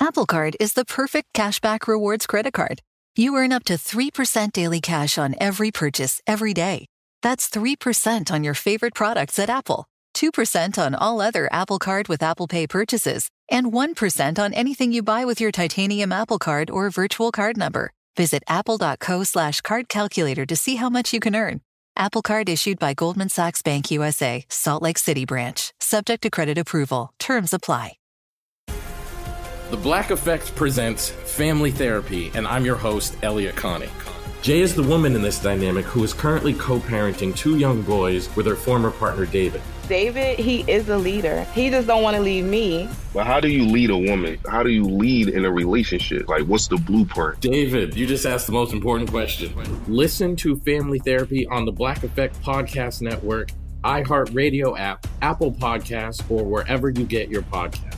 Apple Card is the perfect cashback rewards credit card. You earn up to 3% daily cash on every purchase every day. That's 3% on your favorite products at Apple, 2% on all other Apple Card with Apple Pay purchases, and 1% on anything you buy with your titanium Apple Card or virtual card number. Visit apple.co/card calculator to see how much you can earn. Apple Card issued by Goldman Sachs Bank USA, Salt Lake City branch. Subject to credit approval. Terms apply. The Black Effect presents Family Therapy, and I'm your host, Elliot Connie. Jay is the woman in this dynamic who is currently co-parenting 2 young boys with her former partner, David. David, he is a leader. He just don't want to leave me. But how do you lead a woman? How do you lead in a relationship? Like, what's the blueprint? David, you just asked the most important question. Listen to Family Therapy on the Black Effect Podcast Network, iHeartRadio app, Apple Podcasts, or wherever you get your podcasts.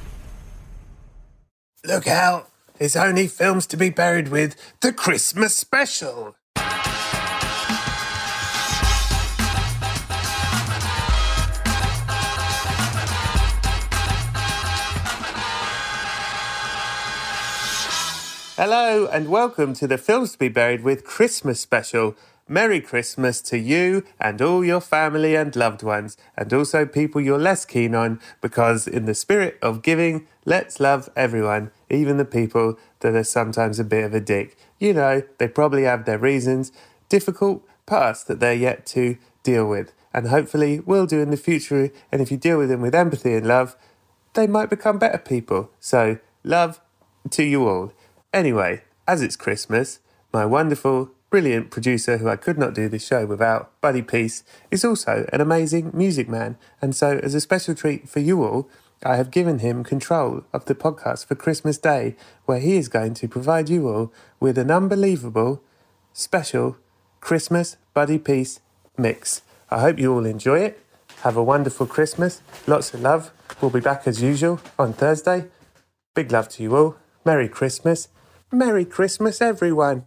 Look out! It's only Films to be Buried with, the Christmas special. Hello and welcome to the Films to be Buried with Christmas special. Merry Christmas to you and all your family and loved ones, and also people you're less keen on, because in the spirit of giving, let's love everyone, even the people that are sometimes a bit of a dick. You know, they probably have their reasons, difficult past that they're yet to deal with, and hopefully will do in the future, and if you deal with them with empathy and love, they might become better people. So, love to you all. Anyway, as it's Christmas, my wonderful, brilliant producer who I could not do this show without, Buddy Peace, is also an amazing music man. And so as a special treat for you all, I have given him control of the podcast for Christmas Day, where he is going to provide you all with an unbelievable, special Christmas Buddy Peace mix. I hope you all enjoy it. Have a wonderful Christmas. Lots of love. We'll be back as usual on Thursday. Big love to you all. Merry Christmas. Merry Christmas, everyone.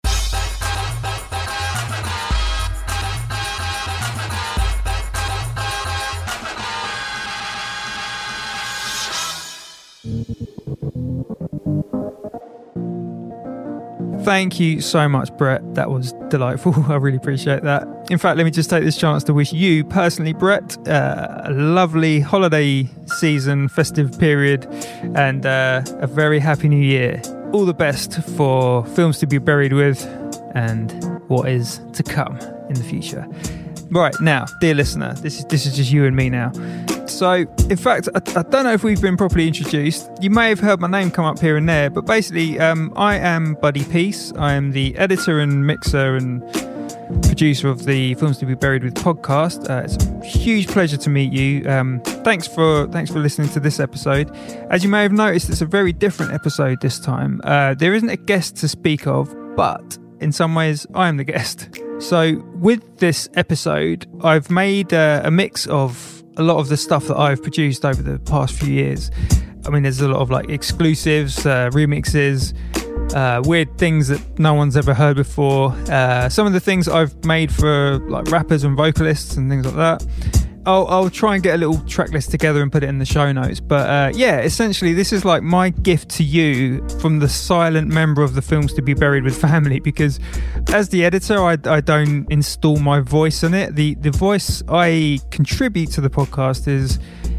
Thank you so much, Brett. That was delightful. I really appreciate that. In fact, let me just take this chance to wish you personally, Brett, a lovely holiday season, festive period, and a very happy new year. All the best for Films to be Buried with and what is to come in the future. Right, now, dear listener, this is just you and me now. So, in fact, I don't know if we've been properly introduced. You may have heard my name come up here and there, but basically, I am Buddy Peace. I am the editor and mixer and producer of the Films to be Buried with podcast. It's a huge pleasure to meet you. Thanks for listening to this episode. As you may have noticed, it's a very different episode this time. There isn't a guest to speak of, but in some ways, I am the guest. So, with this episode, I've made a mix of a lot of the stuff that I've produced over the past few years. I mean, there's a lot of like exclusives, remixes, weird things that no one's ever heard before. Some of the things I've made for like rappers and vocalists and things like that. I'll try and get a little track list together and put it in the show notes. But yeah, essentially this is like my gift to you from the silent member of the Films to be Buried with family, because as the editor, I don't install my voice in it. The voice I contribute to the podcast is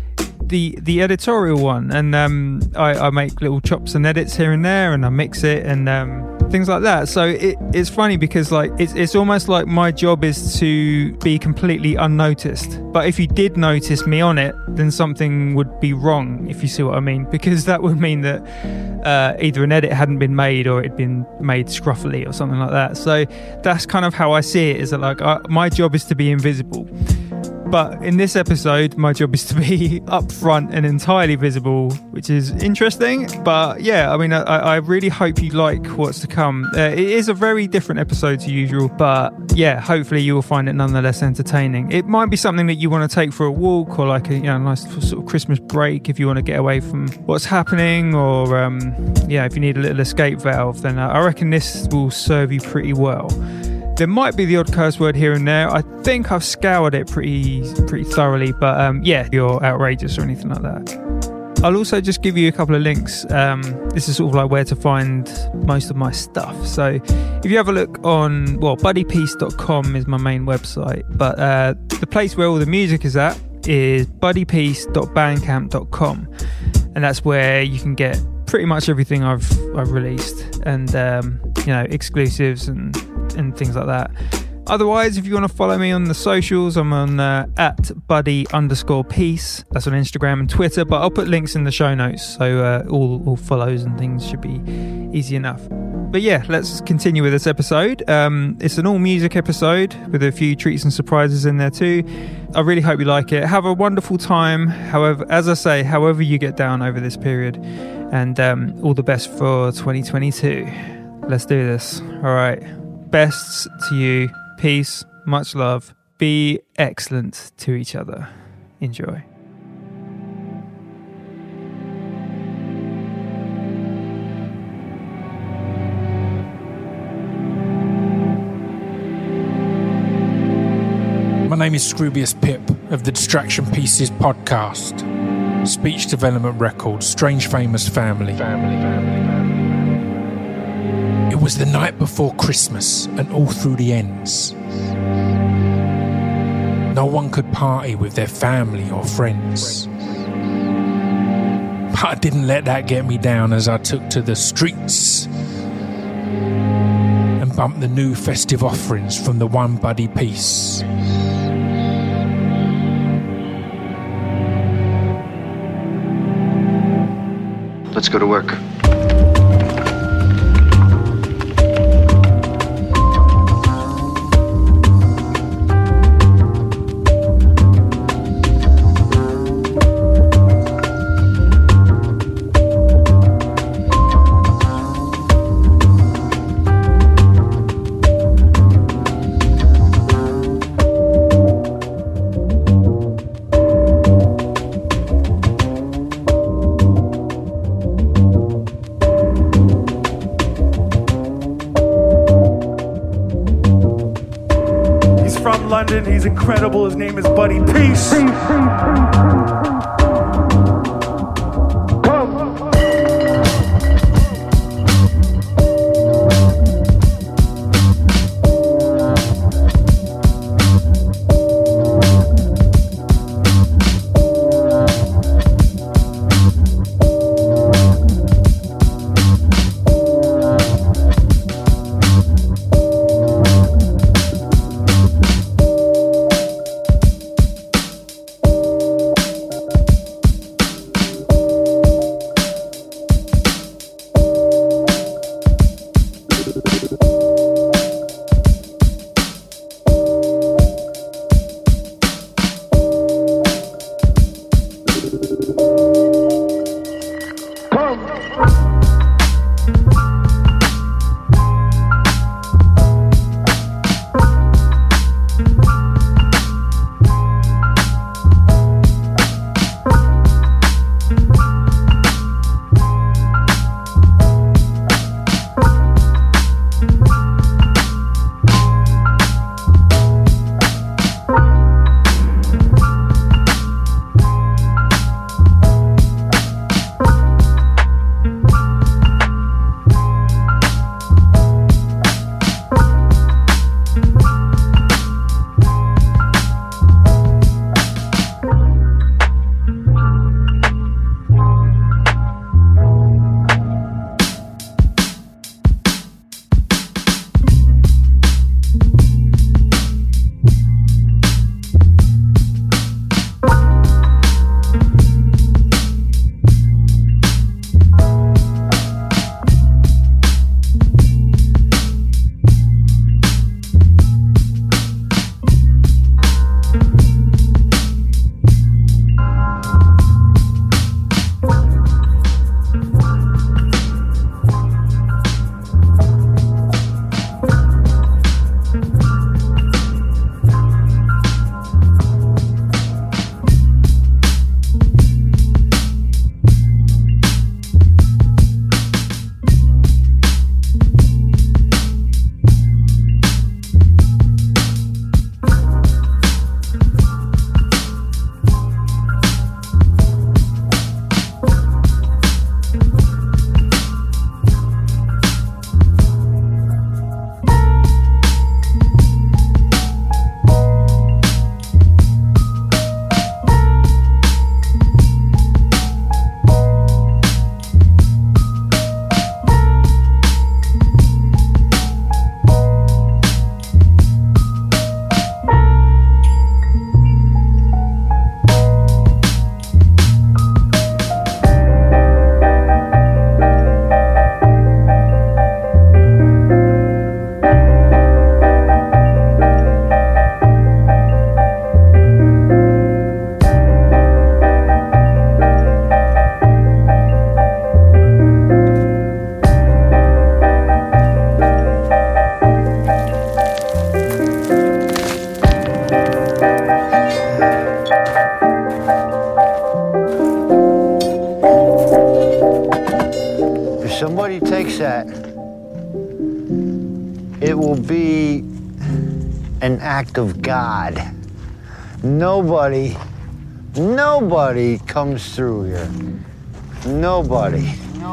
the editorial one, and I make little chops and edits here and there, and I mix it and things like that. So it's funny because like it's almost like my job is to be completely unnoticed, but if you did notice me on it, then something would be wrong, if you see what I mean, because that would mean that either an edit hadn't been made or it'd been made scruffily or something like that. So that's kind of how I see it, is that like my job is to be invisible. But in this episode, my job is to be up front and entirely visible, which is interesting. But yeah, I mean, I really hope you like what's to come. It is a very different episode to usual, but yeah, hopefully you will find it nonetheless entertaining. It might be something that you want to take for a walk, or like a nice sort of Christmas break if you want to get away from what's happening, or yeah, if you need a little escape valve, then I reckon this will serve you pretty well. There might be the odd curse word here and there. I think I've scoured it pretty thoroughly, but yeah, if you're outrageous or anything like that, I'll also just give you a couple of links. This is sort of like where to find most of my stuff. So if you have a look on, buddypeace.com is my main website, but the place where all the music is at is buddypeace.bandcamp.com, and that's where you can get pretty much everything I've released, and exclusives and things like that. Otherwise, if you want to follow me on the socials, I'm on at buddy_peace. That's on Instagram and Twitter, but I'll put links in the show notes, so all follows and things should be easy enough. But yeah, let's continue with this episode. It's an all music episode with a few treats and surprises in there too. I really hope you like it. Have a wonderful time. However you get down over this period, and all the best for 2022. Let's do this. All right. Bests to you. Peace. Much love. Be excellent to each other. Enjoy. My name is Scroobius Pip of the Distraction Pieces podcast. Speech Development Records, Strange Famous Family. It was the night before Christmas and all through the ends. No one could party with their family or friends. But I didn't let that get me down as I took to the streets and bumped the new festive offerings from the One Buddy Peace. Let's go to work. He's incredible. His name is Buddy Peace. somebody takes that, it will be an act of God. Nobody comes through here. Nobody.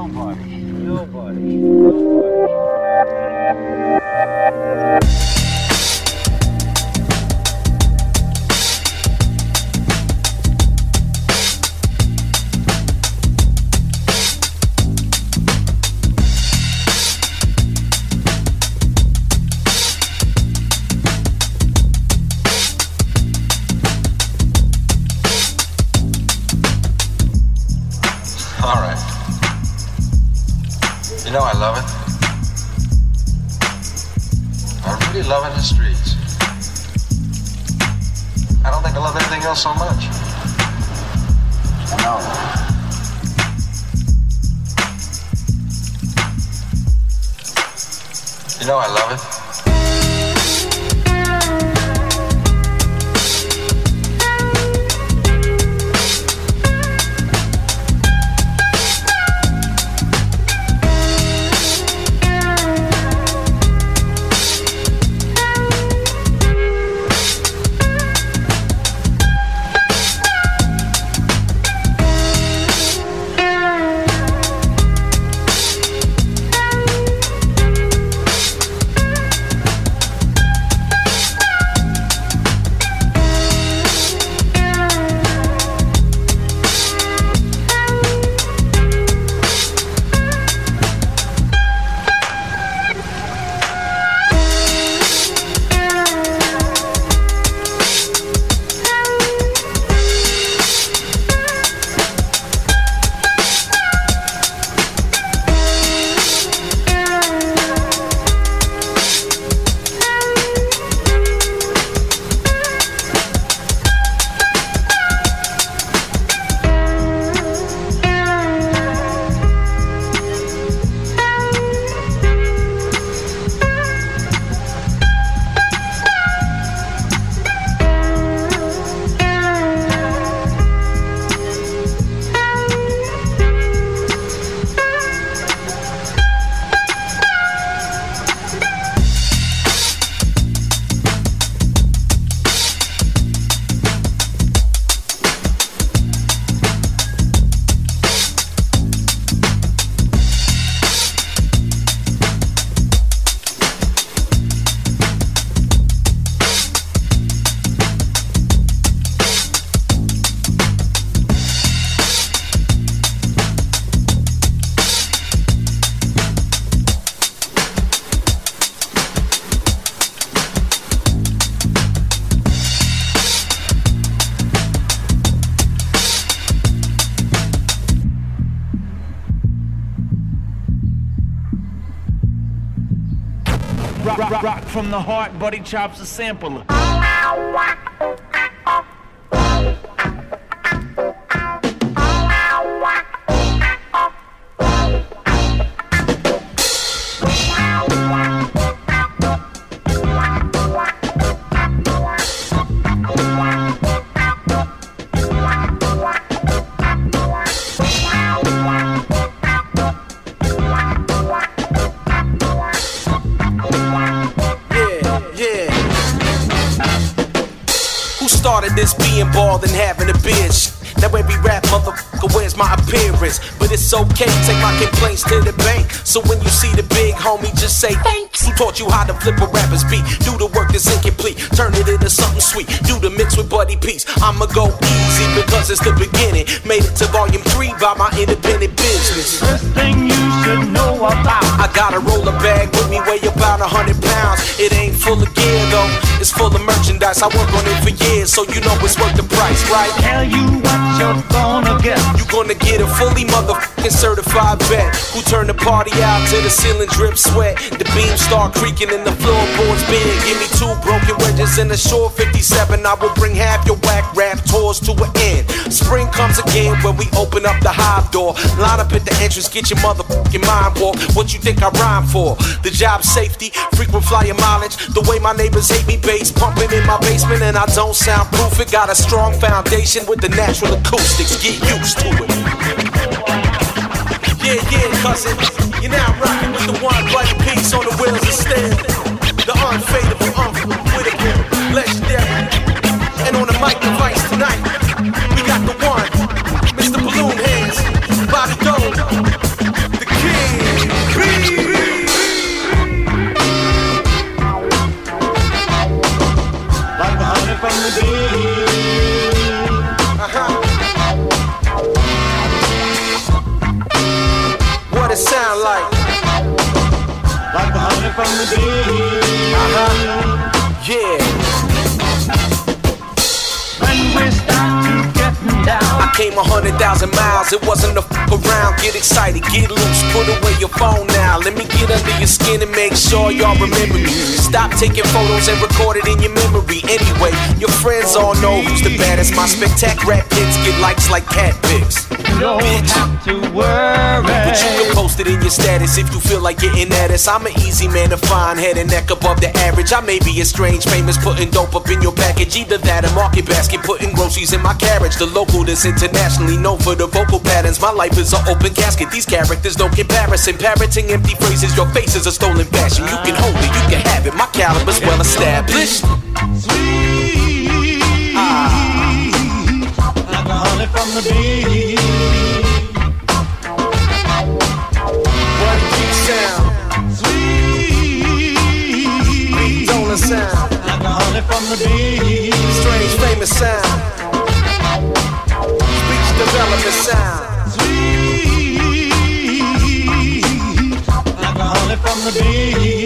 All right. You know I love it. I really love it in the streets. I don't think I love anything else so much. No. You know I love it. Rock from the heart, Buddy Chops a sampler. This being bald and having a beard. Now every rap motherfucker wears my appearance, but it's okay, take my complaints to the bank. So when you see the big homie, just say thanks. Who taught you how to flip a rapper's beat? Do the work that's incomplete, turn it into something sweet. Do the mix with Buddy Peace. I'ma go easy because it's the beginning. Made it to volume 3 by my independent business. First thing you should know about, I got a roller bag with me, weigh about 100 pounds. It ain't full of gear though, it's full of merchandise. I work on it for years, so you know it's worth the price, right? Tell you what you're gonna get. You gonna get a fully motherfucking certified vet who turn the party out to the ceiling drip sweat. The beams start creaking and the floorboards bend. Give me 2 broken wedges and a short 57. I will bring half your whack rap tours to an end. Spring comes again when we open up the hive door. Line up at the entrance, get your motherfucking mind walk. What you think I rhyme for? The job safety, frequent flyer mileage. The way my neighbors hate me, bass pumping in my basement, and I don't soundproof it. Got a strong foundation with the natural acoustics. Get used to it. Yeah, cousin. You're now rocking with the one bright piece on the wheels of steel. The unfadable, unforgettable, legendary. And on the mic device tonight, we got the one, Mr. Balloon Hands, Bobby Dole, the King. Like the honey from the bee. What it sound like? Like the honey from the bee. Yeah. When we start to getting down. I came 100,000 miles, it wasn't a around. Get excited, get loose, put away your phone now. Let me get under your skin and make sure y'all remember me. Stop taking photos and record it in your memory. Anyway, your friends all know who's the baddest. My spectacular pics get likes like cat pics. You don't have to worry. But you can post it in your status if you feel like getting at us. I'm an easy man to find, head and neck above the average. I may be a strange famous, putting dope up in your package. Either that or market basket, putting groceries in my carriage. The local that's internationally known for the vocal patterns. My life is an open casket, these characters don't comparison. Parroting empty phrases, your face is a stolen passion. You can hold it, you can have it, my caliber's well established. Sweet, like the honey from the bee. What a deep sound. Sweet, Dolan sound. like the honey from the bee. Strange famous sound. Speech development sound. Sweet, like the honey from the bee.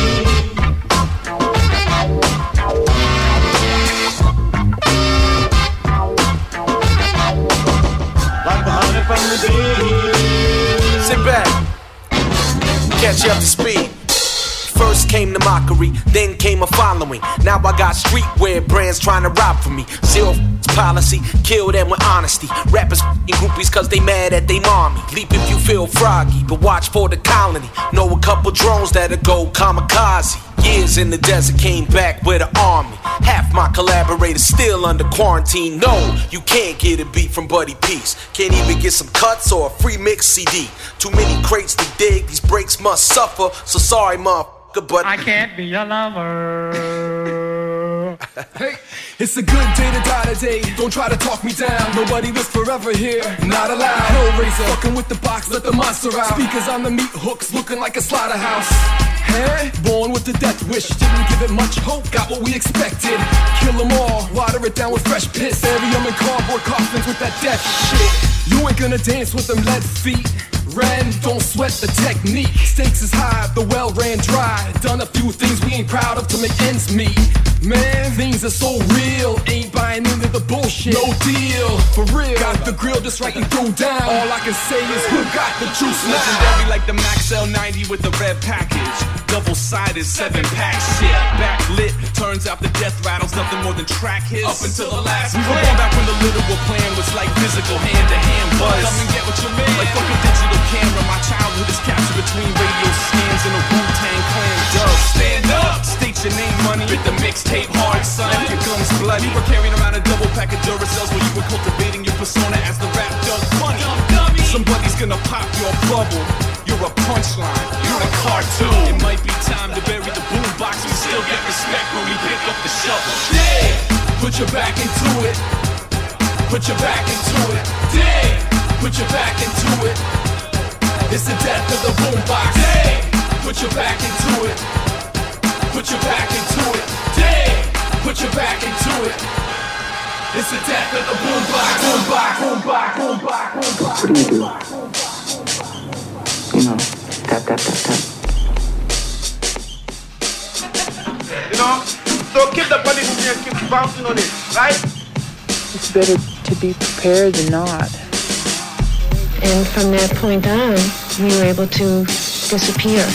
Like the honey from the bee. Sit back, catch you up to speed. First came the mockery, then came a following. Now I got streetwear brands trying to rob from me. Zero policy, kill them with honesty. Rappers f***ing groupies cause they mad at they mommy. Leap if you feel froggy, but watch for the colony. Know a couple drones that'll go kamikaze. Years in the desert, came back with an army. Half my collaborators still under quarantine. No, you can't get a beat from Buddy Peace. Can't even get some cuts or a free mix CD. Too many crates to dig, these breaks must suffer. So sorry, motherfucker, but I can't be your lover. Hey, it's a good day to die today. Don't try to talk me down. Nobody lives forever here. Not allowed. Hellraiser, fucking with the box, let the monster out. Speakers on the meat hooks, looking like a slaughterhouse. Hey, born with the death wish, didn't give it much hope. Got what we expected. Kill them all, water it down with fresh piss. Bury them in cardboard coffins with that death shit. You ain't gonna dance with them lead feet. Ren, don't sweat the technique. Stakes is high, the well ran dry. Done a few things we ain't proud of to make ends meet. Man, things are so real. Ain't buying into the bullshit. No deal, for real. Got the grill just right and throw down. All I can say is who got the juice now? Legendary like the Max L90 with the red package. Double-sided 7-pack shit. Backlit, turns out the death rattle's nothing more than track hits. Up until the last we were born back when the literal plan was like physical hand-to-hand buzz. Come and get what you mean. Like fucking digital camera, my childhood is captured between radio scans and a Wu-Tang Clan does. Stand up, state your name, money. With the mixtape hard, son. Left your gums bloody. You were carrying around a double pack of Duracells when you were cultivating your persona as the rap dog funny. Somebody's gonna pop your bubble. You're a punchline, you're a cartoon. It might be time to bury the boombox. We still get respect when we pick up the shovel. Yeah, put your back into it. Put your back into it. Damn, put your back into it. It's the death of the boombox. Damn, put your back into it. Put your back into it. Damn, put your back into it. It's the death of the boombox. Boombox, boombox, boombox, boombox. What do you do? You know, tap, tap, tap, tap. You know, so keep the body moving and keep bouncing on it, right? It's better to be prepared than not. And from that point on, we were able to disappear.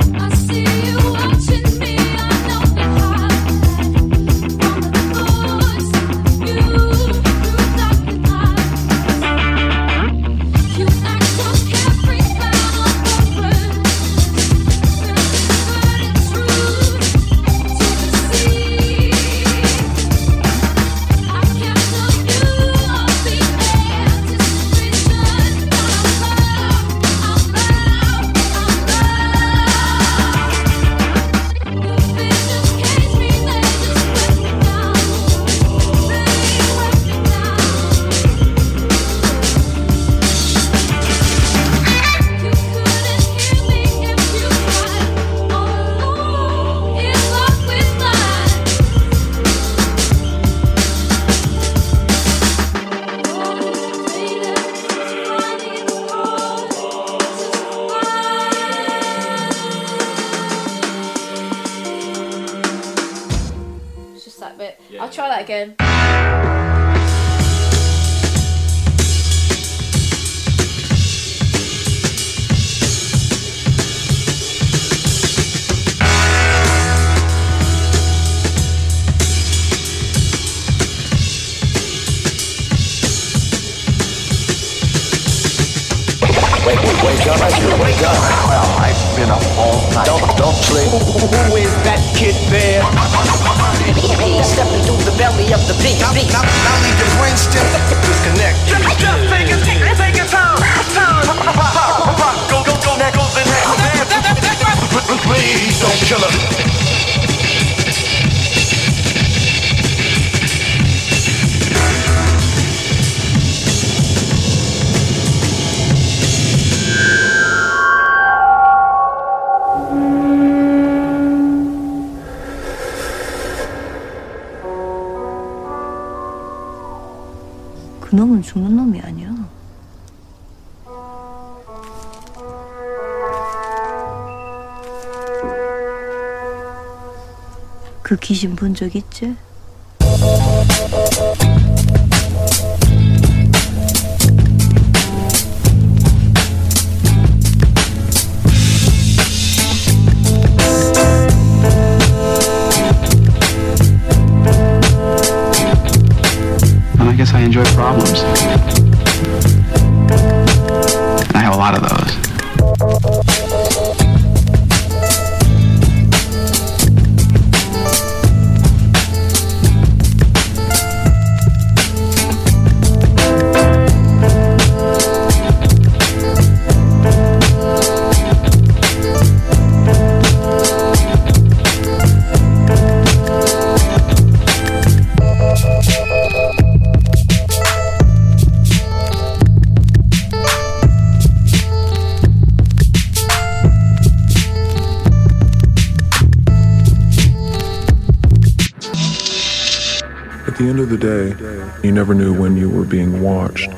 I see you watching me, I know the high from the good. Wake up, wake up. Well, I've been up all night. Don't sleep. Who is that kid there? Stepping through the belly of the beast. Now leave your brain still disconnected. Just take your time. Go, now go the next. Please don't kill her. 그놈은 죽는 놈이 아니야. 그 귀신 본 적 있지? I guess I enjoy problems. And I have a lot of those. At the end of the day, you never knew when you were being watched.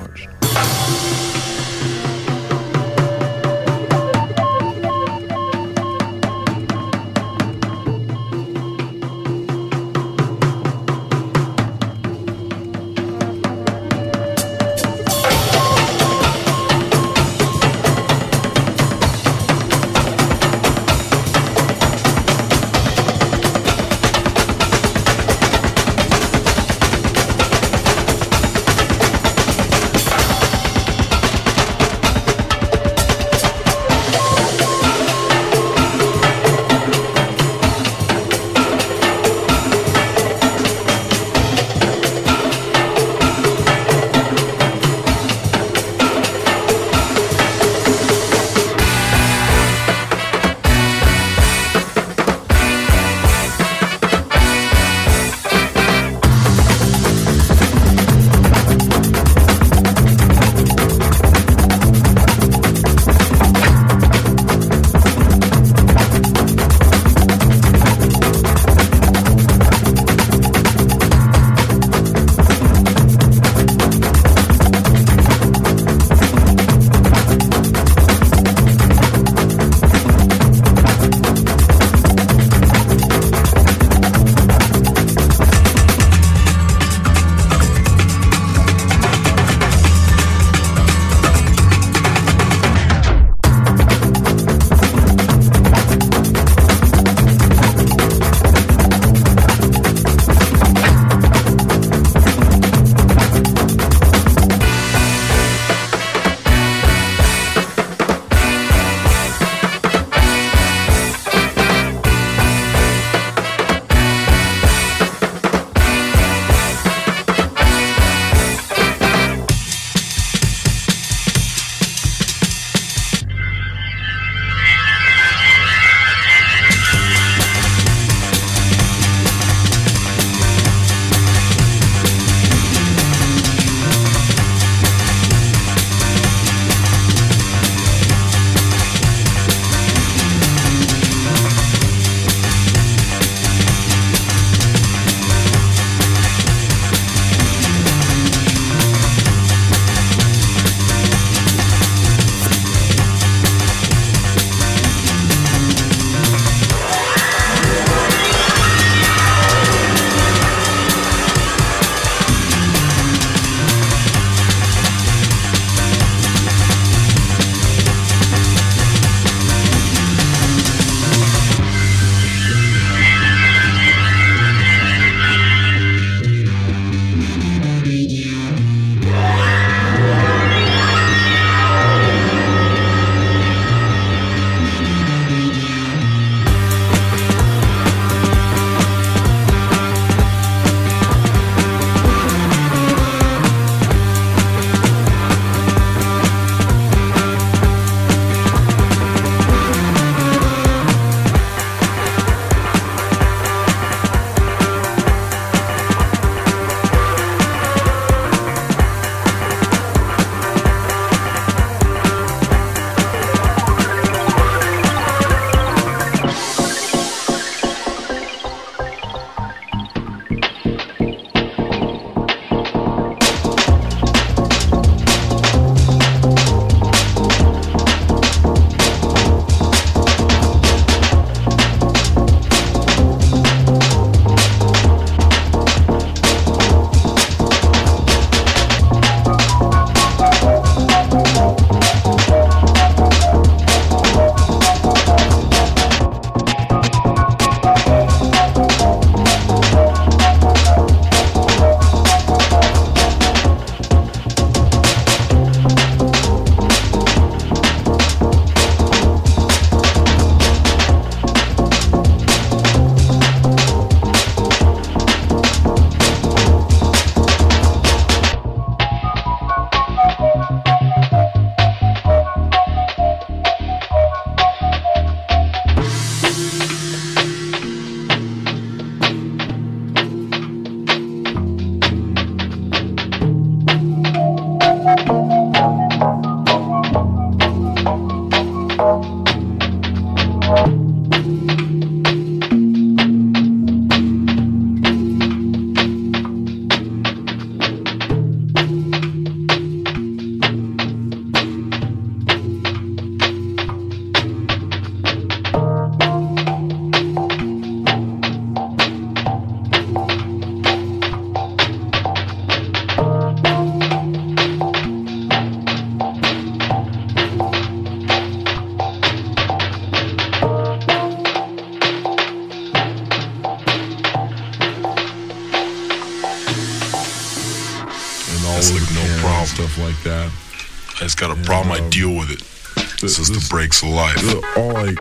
all That's over like the no camera and problem. stuff like that. I just got a problem, I deal with it. This is the breaks of life. All like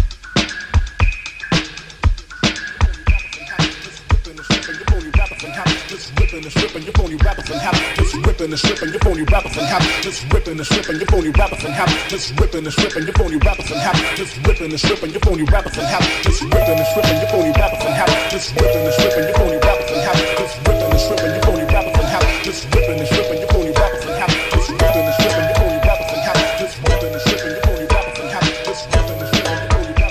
ripping and stripping your phony rappers and habits. Just ripping and stripping your phony rappers and habits. Just ripping and stripping your phony rappers and habits. Just ripping and stripping your phony rappers and habits. Just ripping and stripping your phony rappers and habits. Just ripping and stripping your phony rappers and habits. Just ripping and stripping your phony rappers and habits. Just ripping and stripping your phony rappers and habits. Just ripping and stripping your phony rappers and habits. Just ripping and stripping your phony rappers and habits. Just ripping and stripping your phony rappers and habits. Just ripping and stripping your phony rappers and habits. Just ripping and stripping your phony rappers and habits.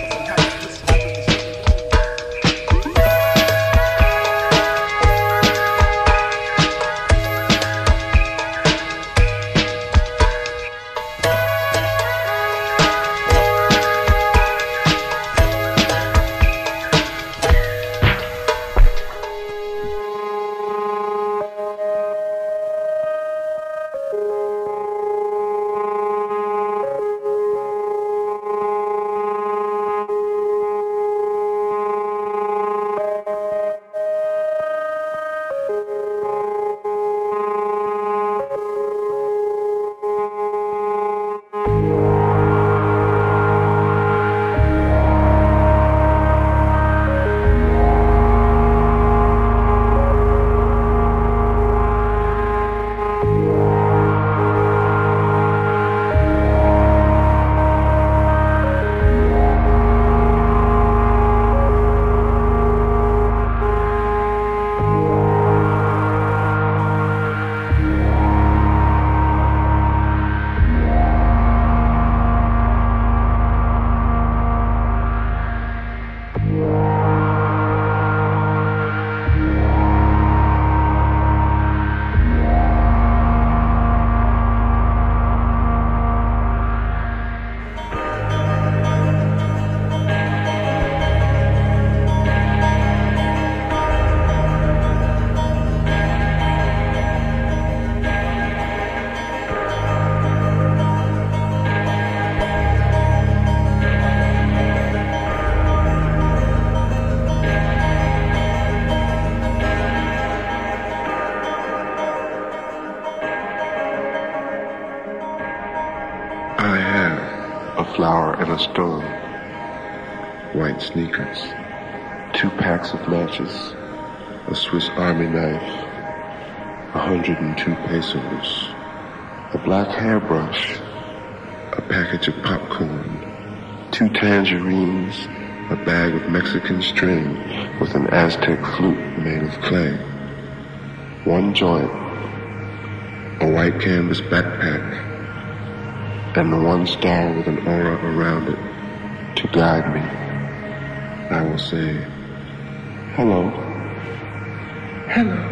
I have a flower and a stone, white sneakers, 2 packs of matches, a Swiss Army knife, 102 pesos, a black hairbrush, a package of popcorn, 2 tangerines, a bag of Mexican string with an Aztec flute made of clay, 1 joint, a white canvas backpack, and 1 star with an aura around it to guide me. I will say, hello, hello.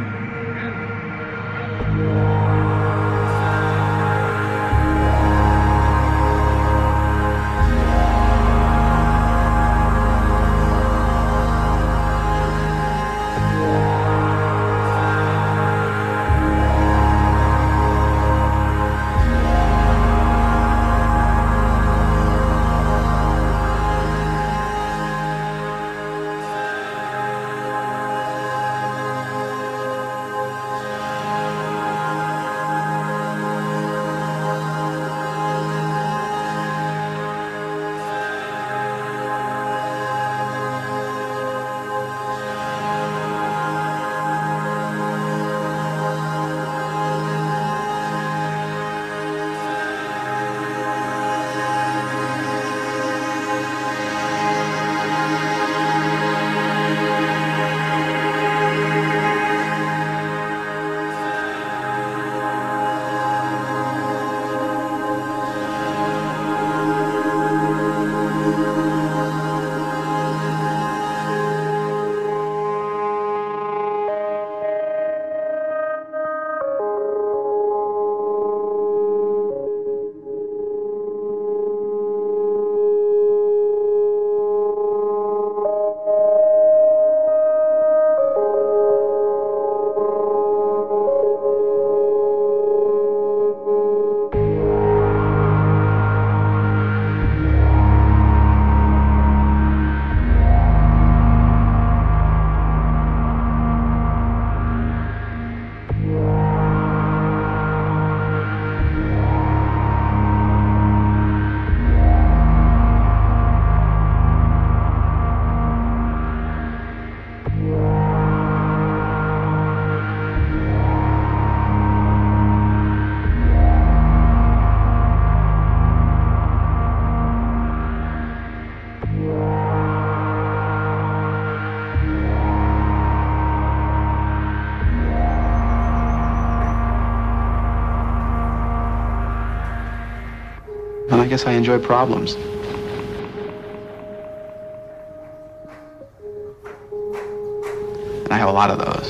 And I guess I enjoy problems. And I have a lot of those.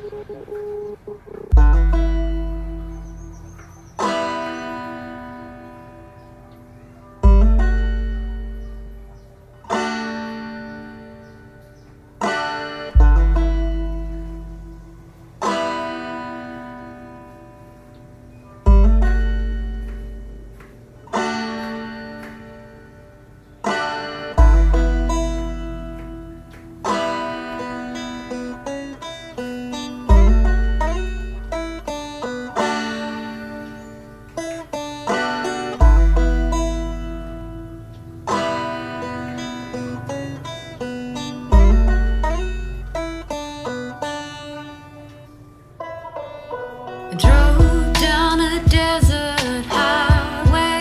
Drove down a desert highway,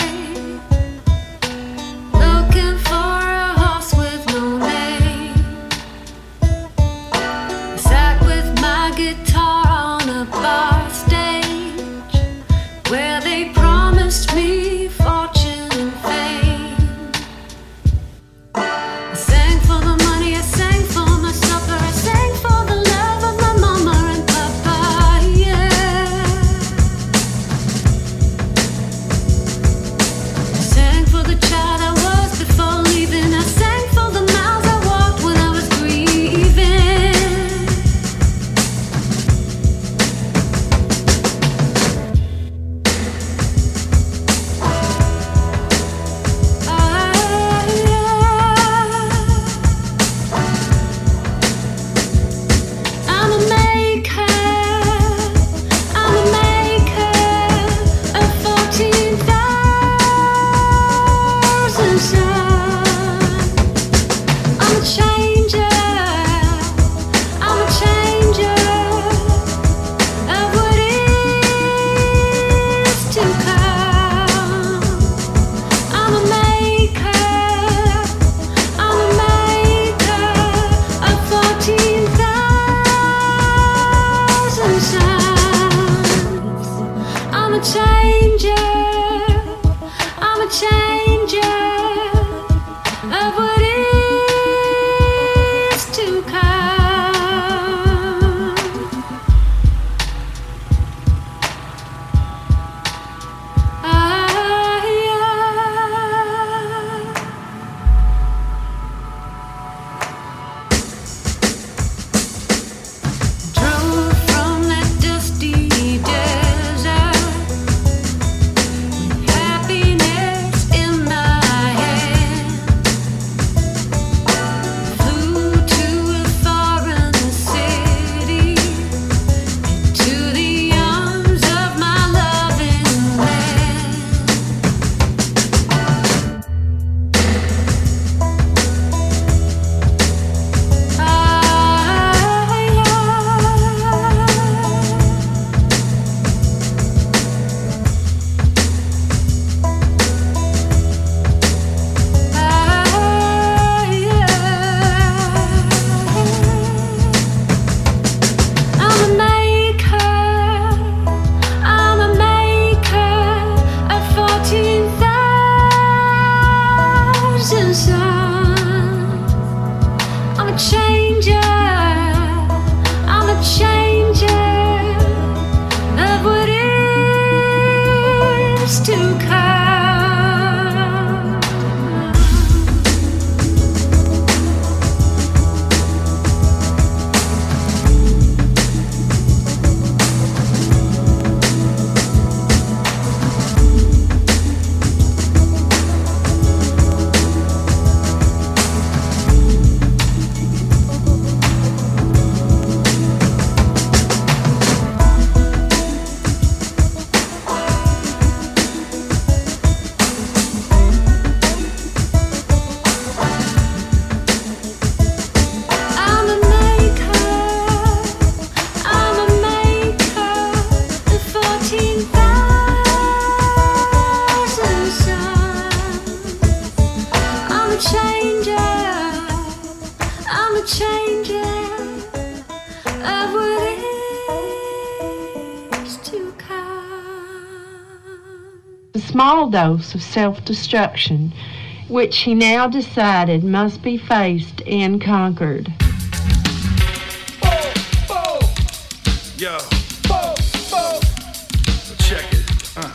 looking for a horse with no name. I sat with my guitar on a bar stage, where they promised me fortune and fame. I sang for the money, I sang for my supper, I sang for the love of my mama and papa, yeah. a small dose of self-destruction, which he now decided must be faced and conquered. Yo. Check it.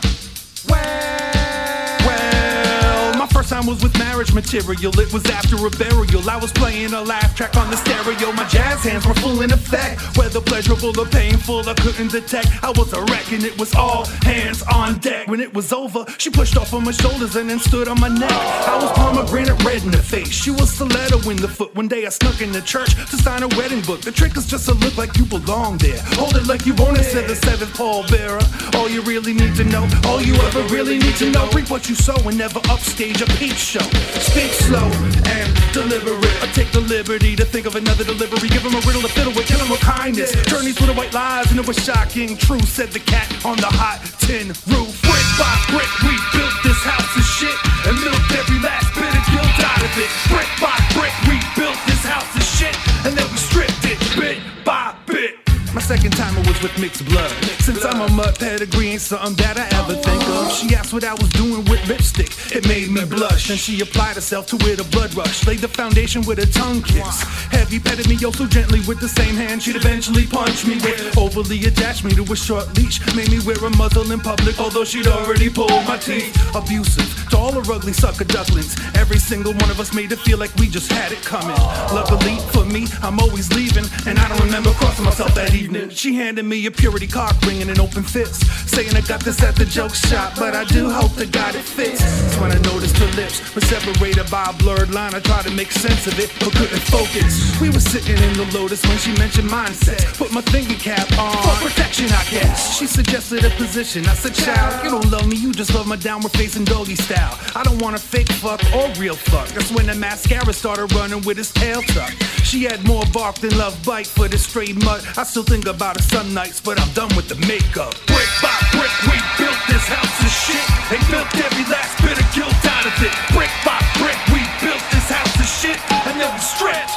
Well, my first time was with Marriage Material. It was after a burial. I was playing a laugh track on the stereo. My jazz hands were full in effect. Whether pleasurable or painful, I couldn't detect. I was a wreck and it was all hands on deck. When it was over, she pushed off on my shoulders and then stood on my neck. I was pomegranate red in the face. She was stiletto in the foot. One day I snuck in the church to sign a wedding book. The trick is just to look like you belong there. Hold it like you own it, said the seventh pallbearer. All you really need to know, all you ever really need to know. Reap what you sow and never upstage a peep show. Speak slow and deliberate. I take the liberty to think of another delivery. Give him a riddle to fiddle with, kill him with kindness. Turn these little white lies into a shocking truth, said the cat on the hot tin roof. Brick by brick, we built this house of shit and milked every last bit of guilt out of it. Brick by brick, we built this house of shit and then we stripped it bit by bit. My second timer was with Mixed Blood. Since I'm a mutt, pedigree ain't something that I ever think of. She asked what I was doing with lipstick. It made me blush, and she applied herself to it a blood rush. Laid the foundation with a tongue kiss. Heavy petted me oh so gently with the same hand she'd eventually punch me with. Overly attached me to a short leash. Made me wear a muzzle in public, although she'd already pulled my teeth. Abusive to all her ugly sucker ducklings. Every single one of us made it feel like we just had it coming. Luckily for me, I'm always leaving, and I don't remember crossing myself that evening. She handed me a purity cock ring and an open fist, saying I got this at the joke shop, but I do hope to God it fits. That's when I noticed her lips were separated by a blurred line. I tried to make sense of it, but couldn't focus. We were sitting in the Lotus when she mentioned mindset. Put my thinking cap on for protection, I guess. She suggested a position. I said, child, you don't love me, you just love my downward facing doggy style. I don't want a fake fuck or real fuck. That's when the mascara started running with his tail tucked. She had more bark than love bite for this straight mud. I still think about her some nights, but I'm done with the makeup. Brick by brick, we built this house of shit. They built every last bit of guilt out of it. Brick by brick, we built this house of shit, and then we stretched.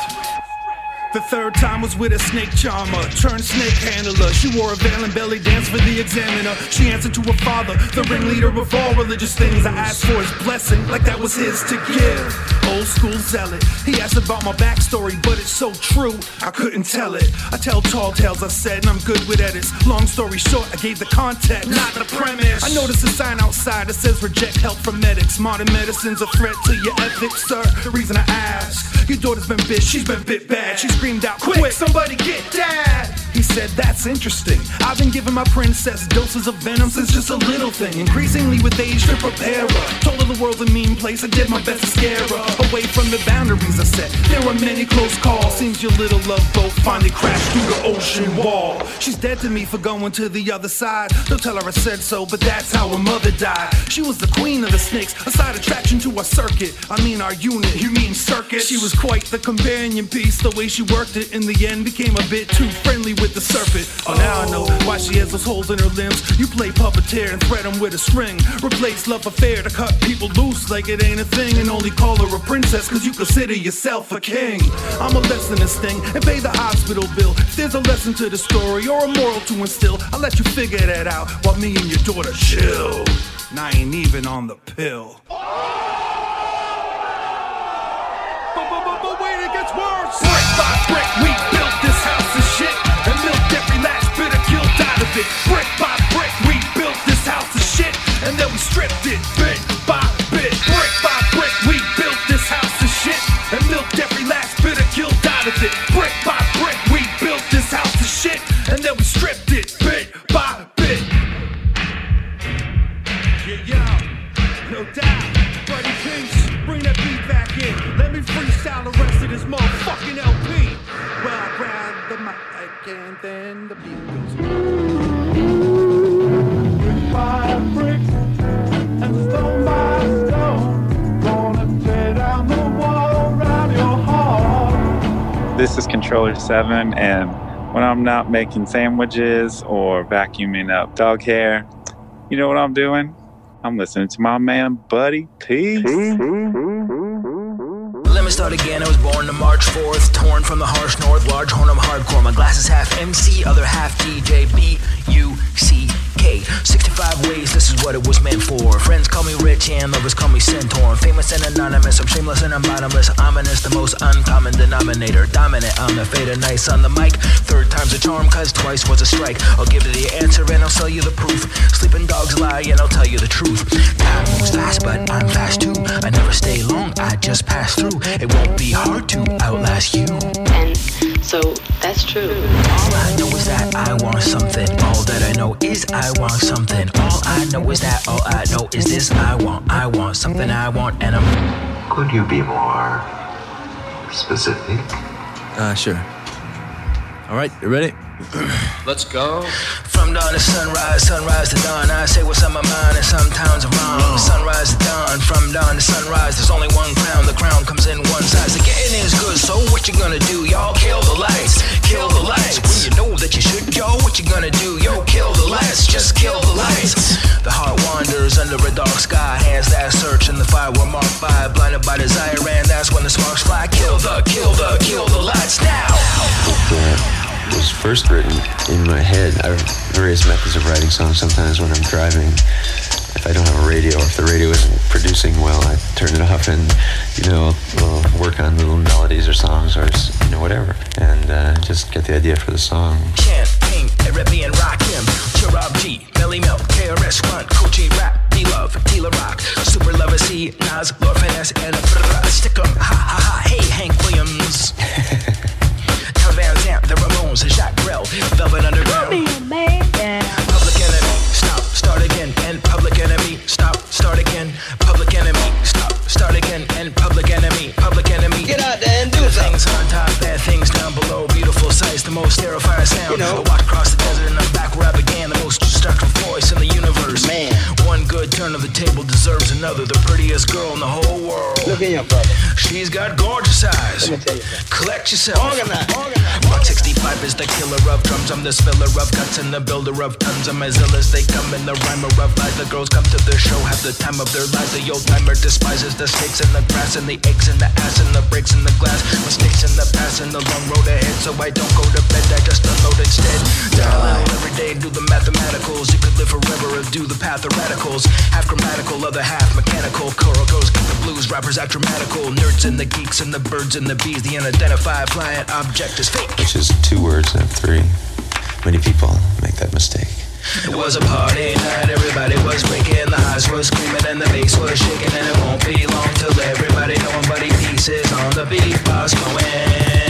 The third time was with a snake charmer, turned snake handler. She wore a veil and belly dance for the examiner. She answered to her father, the ringleader of all religious things. I asked for his blessing, like that was his to give. Old school zealot, he asked about my backstory, but it's so true, I couldn't tell it. I tell tall tales, I said, and I'm good with edits. Long story short, I gave the context, not the premise. I noticed a sign outside that says reject help from medics. Modern medicine's a threat to your ethics, sir. The reason I ask, your daughter's been bit, she's been bit bad. She screamed out, quick, somebody get dad! He said, that's interesting. I've been giving my princess doses of venom since just a little thing. Increasingly with age to prepare her. Told her the world's a mean place, I did my best to scare her away from the boundaries I set. There were many close calls. Seems your little love boat finally crashed through the ocean wall. She's dead to me for going to the other side. Don't tell her I said so, but that's how her mother died. She was the queen of the snakes, a side attraction to our circuit. I mean our unit, you mean circus. She was quite the companion piece. The way she worked it in the end became a bit too friendly with the serpent. Oh, now I know why she has those holes in her limbs. You play puppeteer and thread them with a string. Replace love affair to cut people loose like it ain't a thing, and only call her a princess cause you consider yourself a king. I'm a lesson this thing and pay the hospital bill. If there's a lesson to the story or a moral to instill, I'll let you figure that out while me and your daughter chill. And I ain't even on the pill. But wait, it gets worse. Brick by brick, we built this house of shit and milked every last bit of guilt out of it. Brick by brick, we built this house of shit and then we stripped it bit by bit. Brick by brick, we built this house of shit and milked every last bit of guilt out of it. Brick by brick, we built this house of shit and then we stripped it bit by bit. Yeah, no doubt. Buddy Peace, bring that beat back in. Let me freestyle the rest of this motherfucking LP. Well, I grab the mic and then the beat goes. Brick by brick and stone by stone, gonna tear down the wall around your heart. This is Controller 7, and when I'm not making sandwiches or vacuuming up dog hair, you know what I'm doing? I'm listening to my man, Buddy Peace. Let me start again. I was born to March 4th, torn from the harsh north, large horn of hardcore. My glass is half MC, other half DJ, B-U-C-K. 65 5 ways, this is what it was meant for. Friends call me rich and lovers call me centaur. Famous and anonymous, I'm shameless and I'm bottomless. Ominous, the most uncommon denominator. Dominant, I'm the fader, nice on the mic. 3rd time's a charm, cause twice was a strike. I'll give you the answer and I'll sell you the proof. Sleeping dogs lie and I'll tell you the truth. Time moves fast, but I'm fast too. I never stay long, I just pass through. It won't be hard to outlast you. And so that's true. All I know is that I want something. All that I know is I want something. All I know is that, all I know is this. I want something I want, and I'm... Could you be more specific? Sure. All right, you ready? Let's go. From dawn to sunrise, sunrise to dawn, I say what's on my mind and sometimes I'm wrong. Sunrise to dawn, from dawn to sunrise, there's only one crown. The crown comes in one size. The getting is good, so what you gonna do? Y'all kill the lights, kill the lights. When you know that you should, yo, what you gonna do? Yo, kill the lights, just kill the lights. The heart wanders under a dark sky, hands that search and the fire were marked by, blinded by desire, and that's when the sparks fly. Kill the lights now. It was first written in my head. I have various methods of writing songs. Sometimes when I'm driving, if I don't have a radio, or if the radio isn't producing well, I turn it off and, I'll work on little melodies or songs or, whatever, and just get the idea for the song. Chant, King, Arabian rock him, Chirab G, Belly Milk, KRS One, Coachy Rap, D-Love, Tila Rock, Super Lover C, Nas, Lord Finesse, and stick 'em, ha ha ha, hey, Hank Williams. Van Zandt, the Ramones, Jacques Brel, Velvet Underground. Public Enemy, stop, start again, and Public Enemy, stop, start again. Public Enemy, stop, start again, and Public Enemy, Public Enemy. Get out there and do something. Things on top, bad things down below. Beautiful sights, the most terrifying sound. I walked across the desert and I'm back where I began. The most destructive voice in the universe. Man, one good turn of the table deserves another. The prettiest girl in the whole world. Look at your brother. She's got gorgeous eyes. Let me tell you something. Collect yourself. Organize. 165 is the killer of drums. I'm the spiller of guts and the builder of tons. I'm as ill as they come in the rhymer of lies. The girls come to the show, have the time of their lives. The old timer despises the snakes and the grass and the aches and the ass and the breaks in the glass. Mistakes in the past and the long road ahead. So I don't go to bed, I just unload instead. Dial every day, do the mathematicals. You could live forever or do the path of radicals. Half grammatical, other half mechanical. Coracos, get the blues, rappers act dramatical. Nerds and the geeks and the birds and the bees. The unidentified flying object is fake. Which is 2 words and 3. Many people make that mistake. It was a party night, everybody was breaking. The highs were screaming and the bass was shaking. And it won't be long till everybody knowing Buddy Pieces on the beatbox going.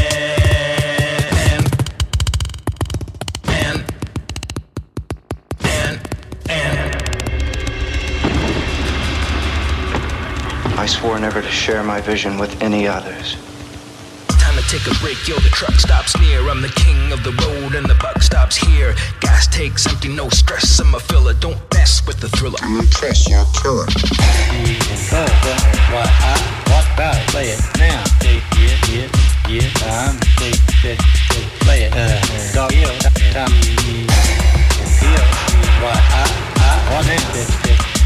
I swore never to share my vision with any others. Time to take a break, yo, the truck stops near. I'm the king of the road and the buck stops here. Gas takes empty, no stress, I'm a filler. Don't mess with the thriller. I'm impressed, you're a killer. What about it? Play it now. Yeah. Play it. Dog, yo. Tom. Feel. What now?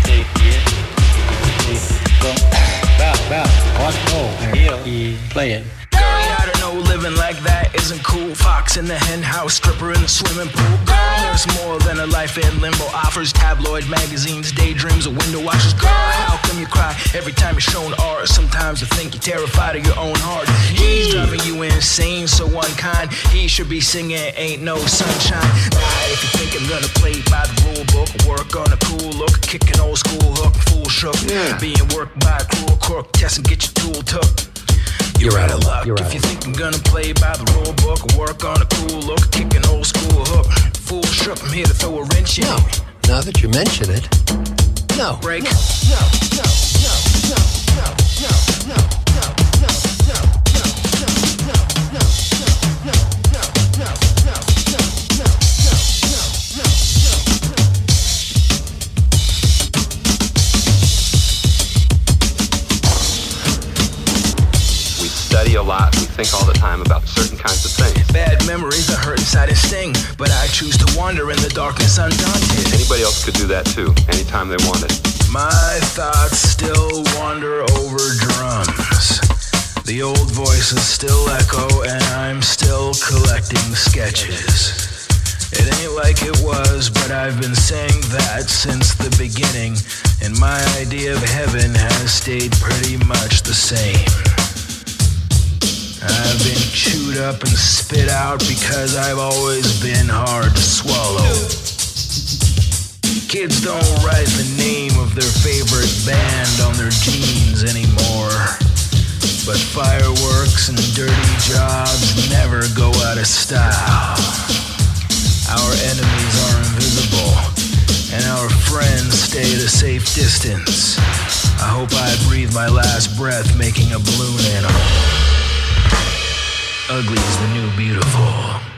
Play it. Girl, I don't know, living like that isn't cool. Fox in the hen house, stripper in the swimming pool. Girl, there's more than a life in limbo. Offers tabloid magazines, daydreams of window washers. Girl, how come you cry every time you're shown art? Sometimes you think you're terrified of your own heart. He's driving you insane, so unkind. He should be singing Ain't No Sunshine. Nah, if you think I'm gonna play by the rule book, work on a cool look, kick an old school hook, full shook. Being worked by a cruel crook, test and get your tool took. You're out of luck. If you think I'm gonna play by the rule book, work on a cool look, kick an old school hook, full shook. I'm here to throw a wrench in. No, now that you mention it, no. Break. Study a lot, we think all the time about certain kinds of things. Bad memories that hurt inside and sting, but I choose to wander in the darkness undaunted. Anybody else could do that too, anytime they wanted. My thoughts still wander over drums. The old voices still echo, and I'm still collecting sketches. It ain't like it was, but I've been saying that since the beginning, and my idea of heaven has stayed pretty much the same. I've been chewed up and spit out because I've always been hard to swallow. Kids don't write the name of their favorite band on their jeans anymore. But fireworks and dirty jobs never go out of style. Our enemies are invisible, and our friends stay at a safe distance. I hope I breathe my last breath making a balloon animal. Ugly is the new beautiful.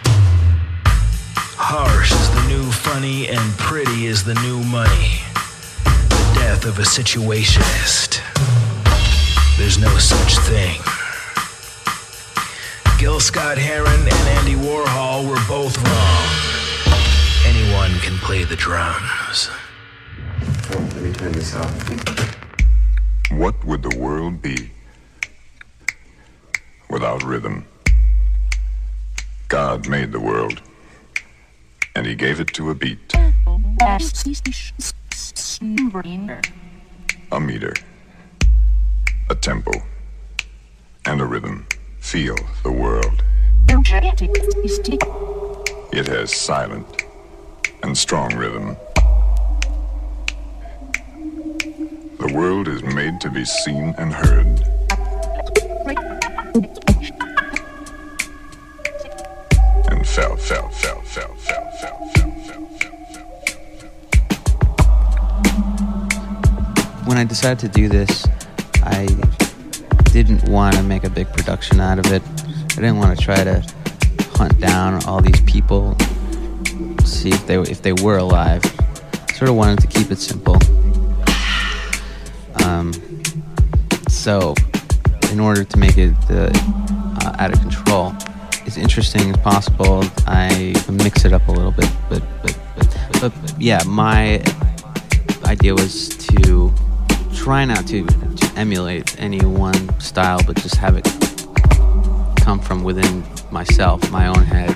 Harsh is the new funny, and pretty is the new money. The death of a situationist. There's no such thing. Gil Scott-Heron and Andy Warhol were both wrong. Anyone can play the drums. Oh, let me turn this off. What would the world be without rhythm? God made the world, and he gave it to a beat. A meter, a tempo, and a rhythm. Feel the world. It has silent and strong rhythm. The world is made to be seen and heard. And felt. When I decided to do this, I didn't want to make a big production out of it. I didn't want to try to hunt down all these people, see if they were alive. Sort of wanted to keep it simple. So, in order to make it out of control, as interesting as possible, I mix it up a little bit. But yeah, my idea was to try not to emulate any one style, but just have it come from within myself, my own head.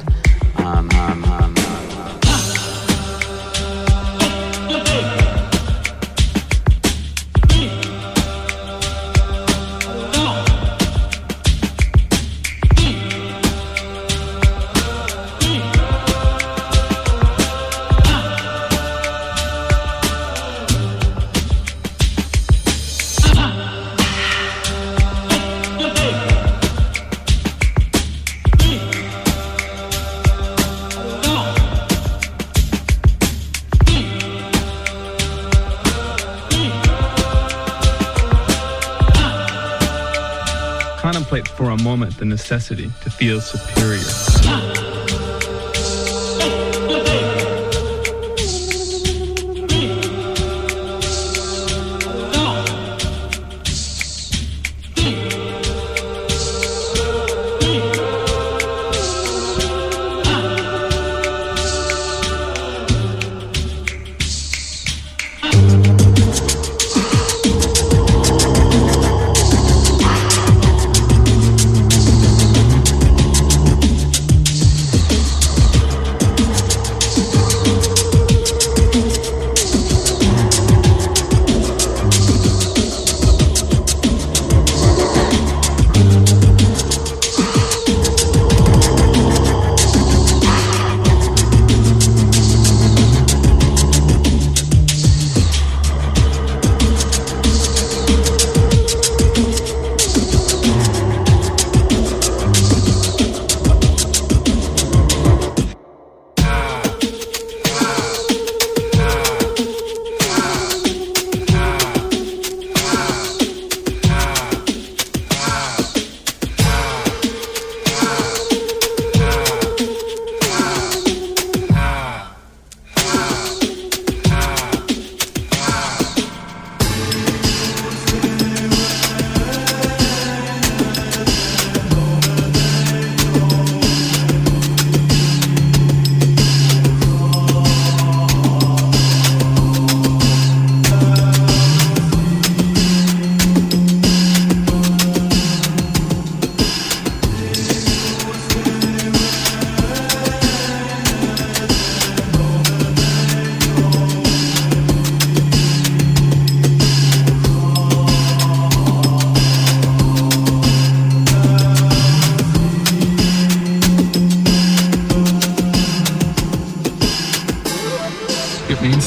Contemplate for a moment the necessity to feel superior.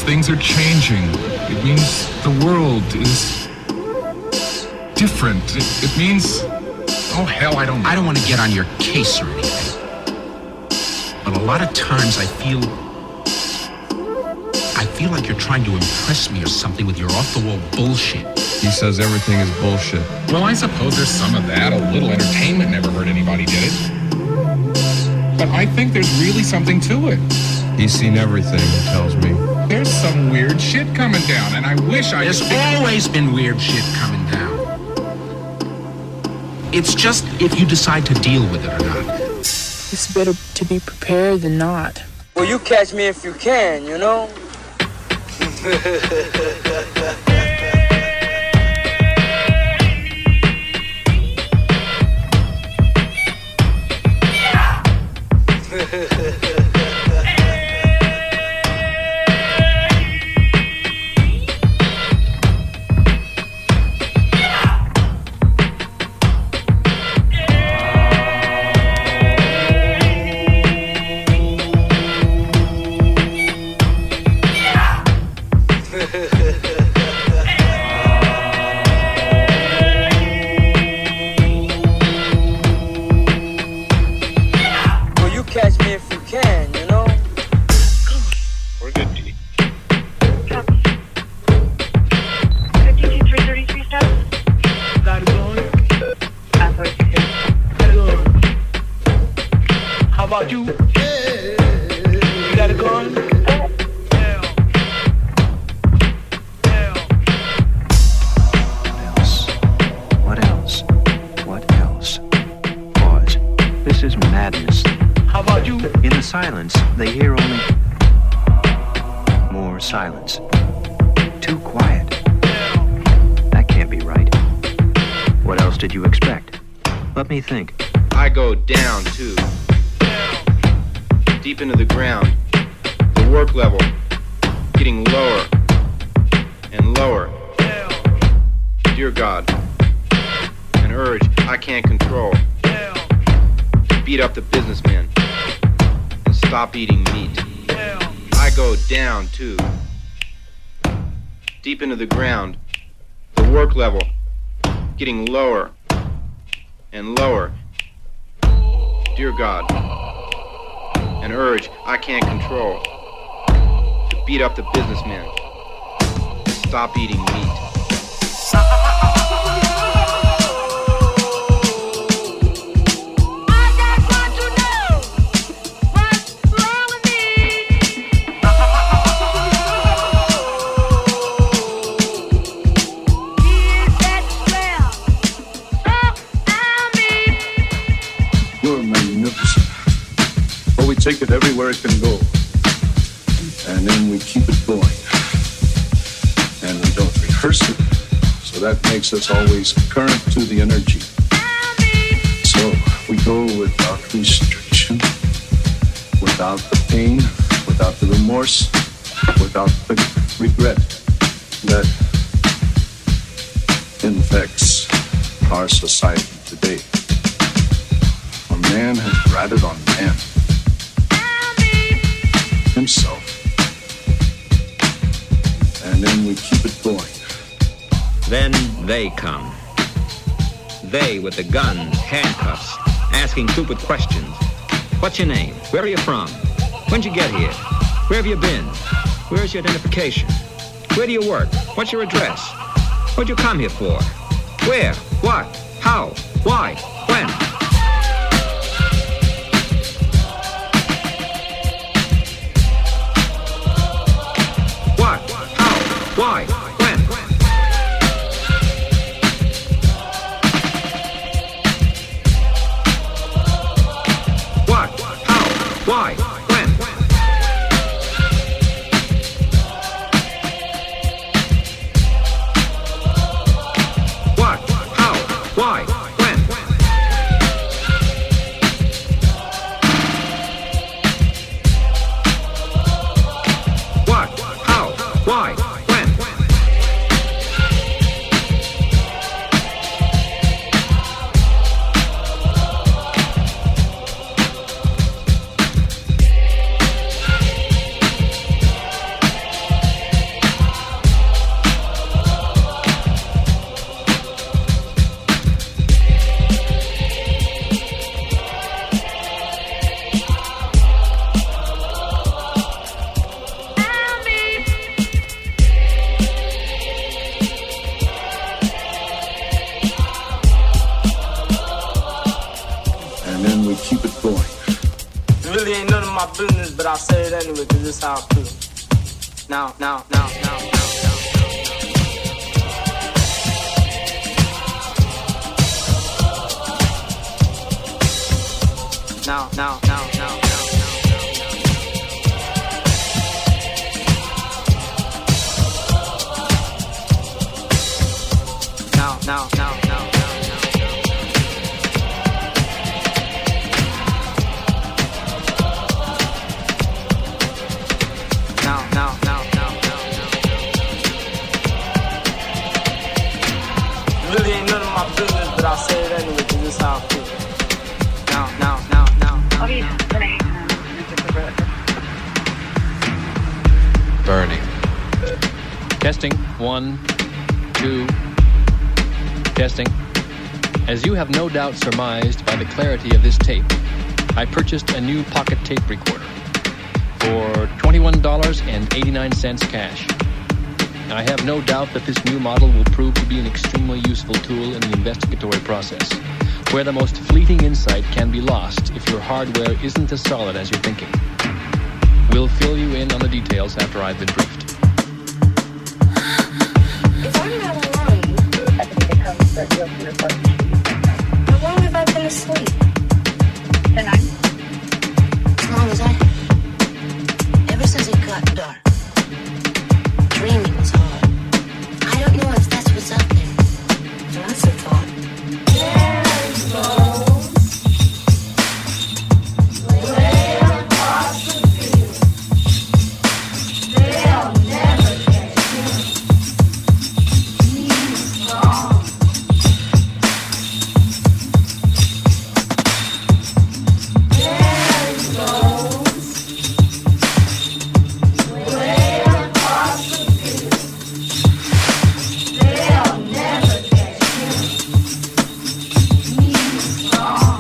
things are changing. It means the world is different. It means, oh hell, I don't want to get on your case or anything. But a lot of times I feel like you're trying to impress me or something with your off-the-wall bullshit. He says everything is bullshit. Well, I suppose there's some of that. A little entertainment never hurt anybody, did it? But I think there's really something to it. He's seen everything, he tells me. There's some weird shit coming down, and I wish I... There's always been weird shit coming down. It's just if you decide to deal with it or not. It's better to be prepared than not. Well, you catch me if you can, you know? Into the ground, the work level getting lower and lower. Dear God, an urge I can't control to beat up the businessman and stop eating meat. Take it everywhere it can go, and then we keep it going, and we don't rehearse it, so that makes us always current to the energy. So we go without restriction, without the pain, without the remorse, without the regret that infects our society today. For man has ratted on man himself, and then we keep it going. Then they come. They with the guns, handcuffs, asking stupid questions. What's your name? Where are you from? When'd you get here? Where have you been? Where's your identification? Where do you work? What's your address? What'd you come here for? Where? What? How? Why? When? Why? When? What? How? Why? When? What? How? Why? When? What? How? Why? my business, but I'll say it anyway, cause this how I feel. Now. Now. Really ain't none of my business, but I'll say it anyway, cause this how I feel. Now. Burning. Testing. 1, 2. Testing. As you have no doubt surmised by the clarity of this tape, I purchased a new pocket tape recorder for $21.89 cash. I have no doubt that this new model will prove to be an extremely useful tool in the investigatory process, where the most fleeting insight can be lost if your hardware isn't as solid as you're thinking. We'll fill you in on the details after I've been briefed. If I'm not alone, I think it comes to the how long have I been asleep? Tonight? As long as I have. Ever since it got dark. Dreaming was hard. I don't know if that's what's up there. That's a thought. There's those way across the field. They'll never get you. He's strong. There's those way across the field. They'll never get you. He's strong.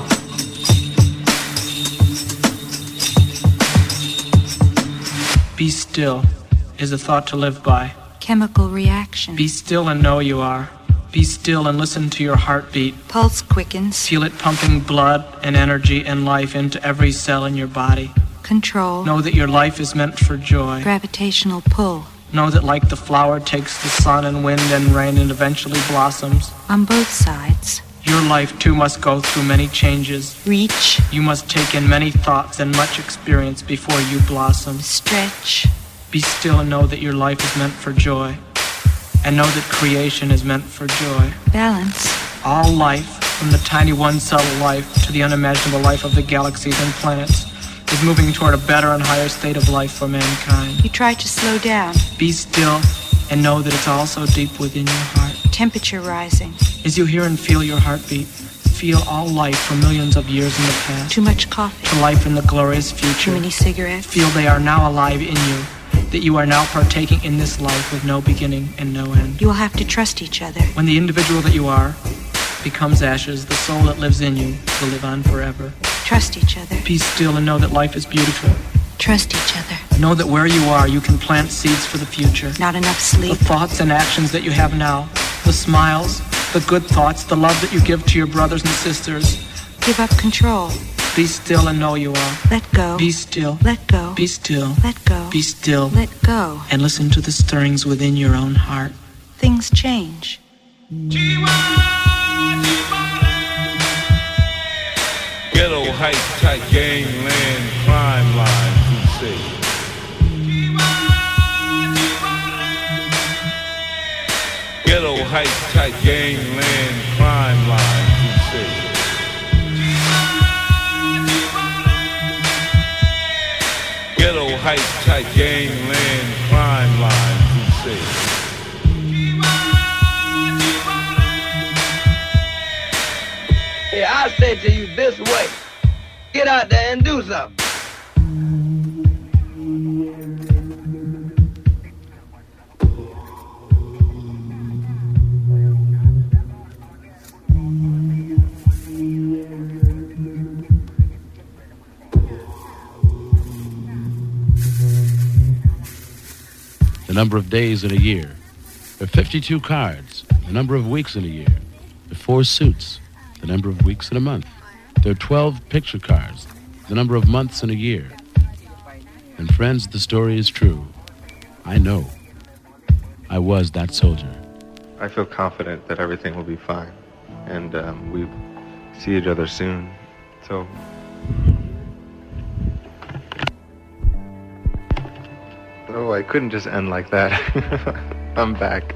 Be still is a thought to live by. Chemical reaction. Be still and know you are. Be still and listen to your heartbeat. Pulse quickens. Feel it pumping blood and energy and life into every cell in your body. Control. Know that your life is meant for joy. Gravitational pull. Know that like the flower takes the sun and wind and rain and eventually blossoms, On both sides. your life too must go through many changes. Reach. You must take in many thoughts and much experience before you blossom. Stretch. Be still and know that your life is meant for joy. And know that creation is meant for joy. Balance. All life, from the tiny one-cell life to the unimaginable life of the galaxies and planets, is moving toward a better and higher state of life for mankind. You try to slow down. Be still and know that it's also deep within your heart. Temperature rising. As you hear and feel your heartbeat, feel all life for millions of years in the past. Too much coffee. To life in the glorious future. Too many cigarettes. Feel they are now alive in you. That you are now partaking in this life with no beginning and no end. You will have to trust each other. When the individual that you are becomes ashes, the soul that lives in you will live on forever. Trust each other. Be still and know that life is beautiful. Trust each other. Know that where you are, you can plant seeds for the future. Not enough sleep. The thoughts and actions that you have now, the smiles, the good thoughts, the love that you give to your brothers and sisters. Give up control. Be still and know you are. Let go. Be still. Let go. Be still. Let go. Be still. Let go. And listen to the stirrings within your own heart. Things change. Ghetto hype, tight gangland, crime line, crusade. Ghetto hype, tight gangland, crime line, crusade. Ghetto hype, tight gangland, crime line, crusade. Yeah, I say to you this way. Get out there and do something. The number of days in a year. There are 52 cards. The number of weeks in a year. There are 4 suits. The number of weeks in a month. There are 12 picture cards. The number of months in a year. And friends, the story is true. I know. I was that soldier. I feel confident that everything will be fine. And we see each other soon. So... Oh, I couldn't just end like that. I'm back.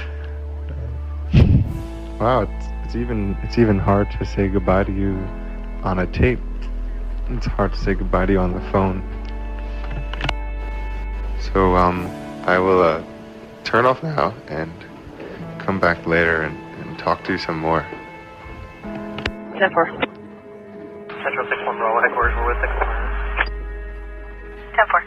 Wow, it's even hard to say goodbye to you on a tape. It's hard to say goodbye to you on the phone. So I will turn off now and come back later and talk to you some more. 10-4. Central 6-1 Bravo headquarters, we're with 6-1. 10-4.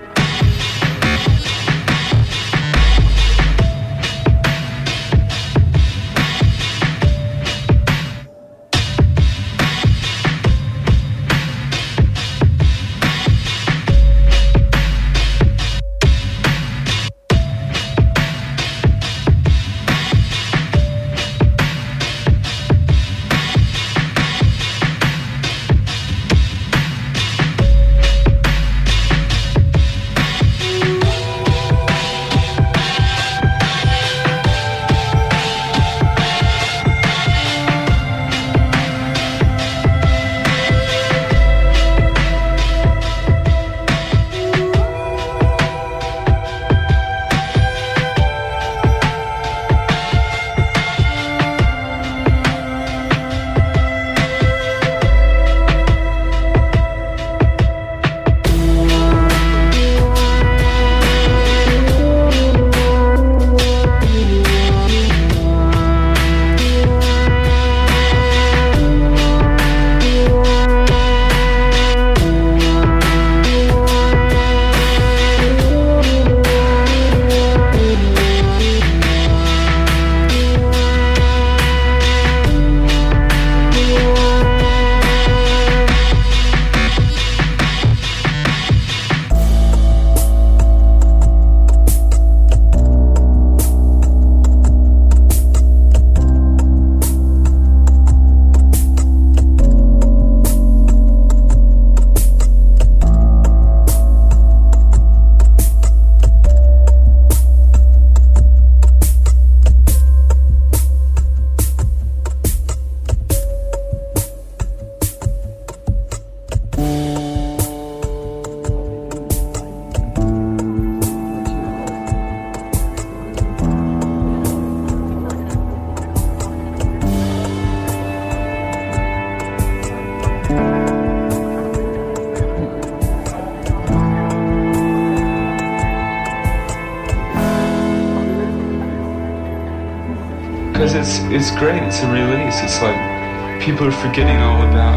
because it's great. It's a release. It's like people are forgetting all about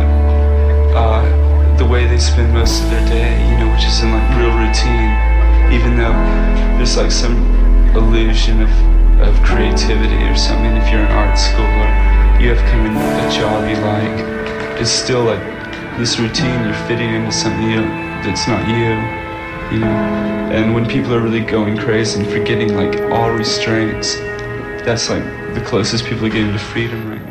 the way they spend most of their day, you know, which is in like real routine, even though there's like some illusion of creativity or something. If you're in art school or you have kind of a job you like, it's still like this routine. You're fitting into something that's not you know. And when people are really going crazy and forgetting like all restraints, that's like the closest people are getting to freedom right now.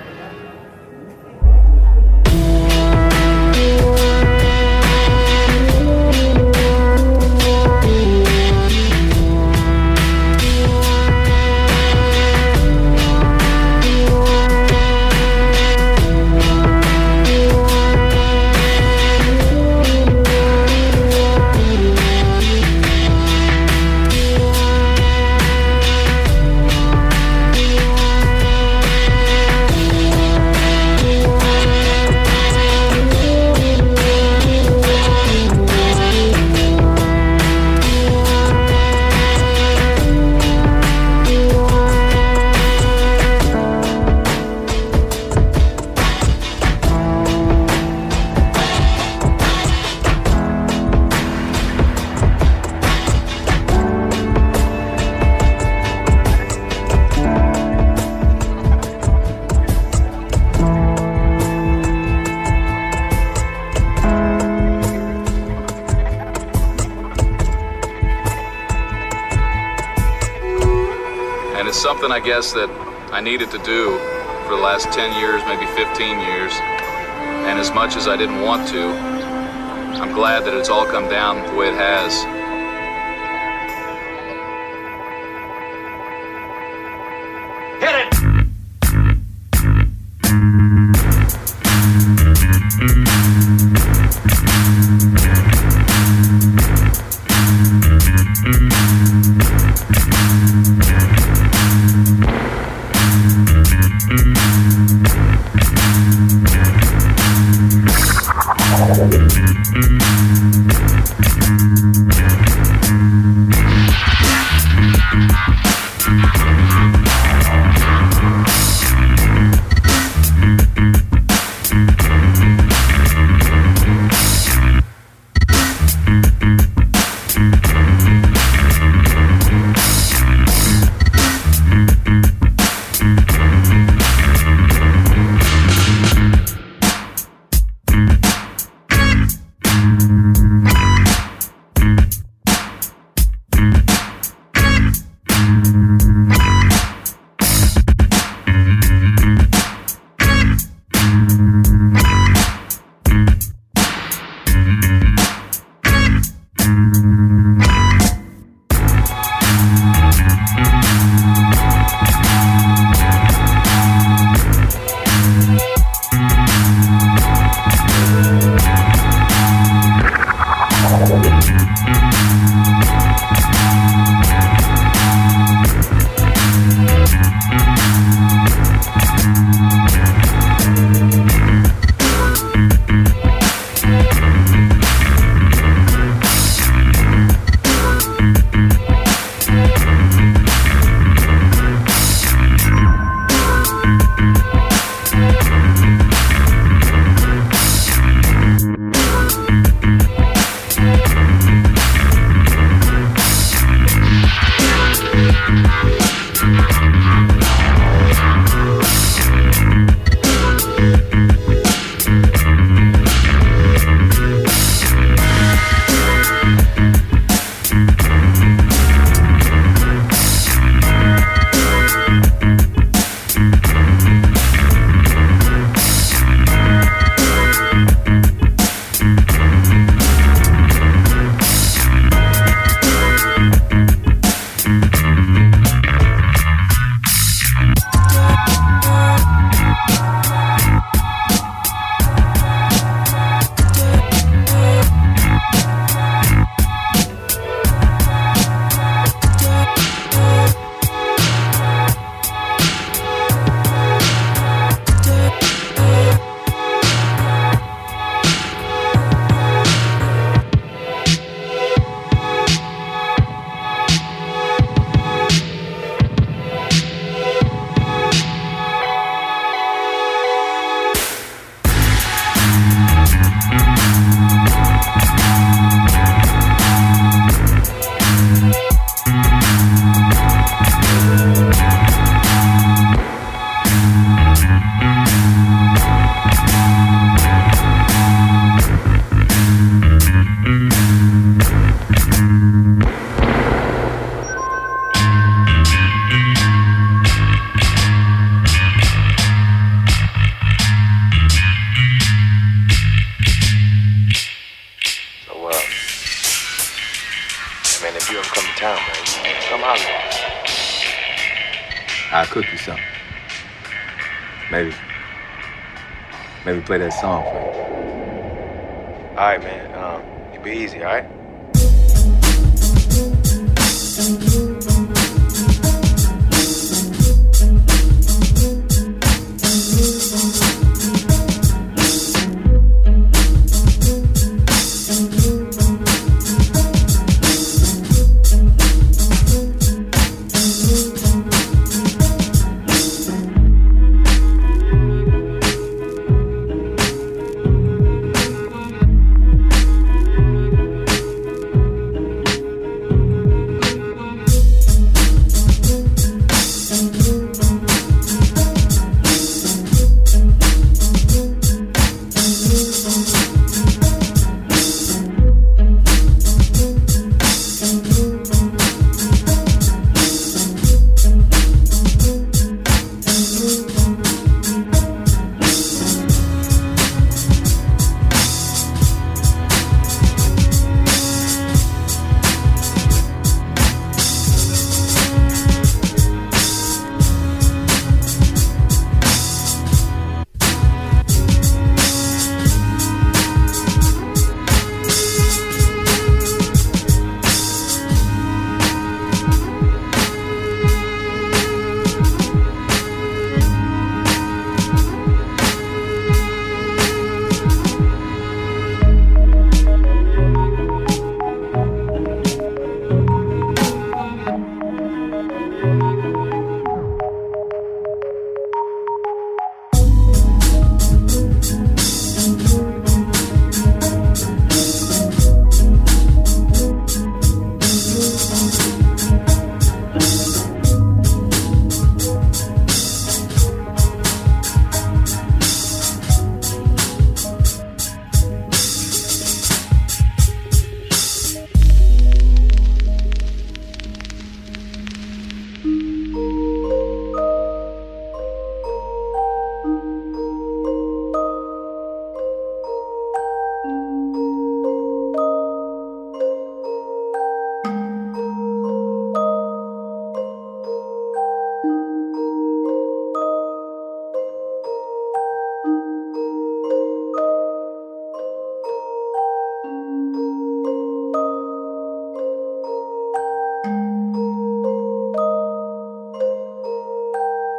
Something I guess that I needed to do for the last 10 years, maybe 15 years, and as much as I didn't want to, I'm glad that it's all come down the way it has. Hit it! I'll cook you something. Maybe play that song for you. All right, man. You be easy, all right?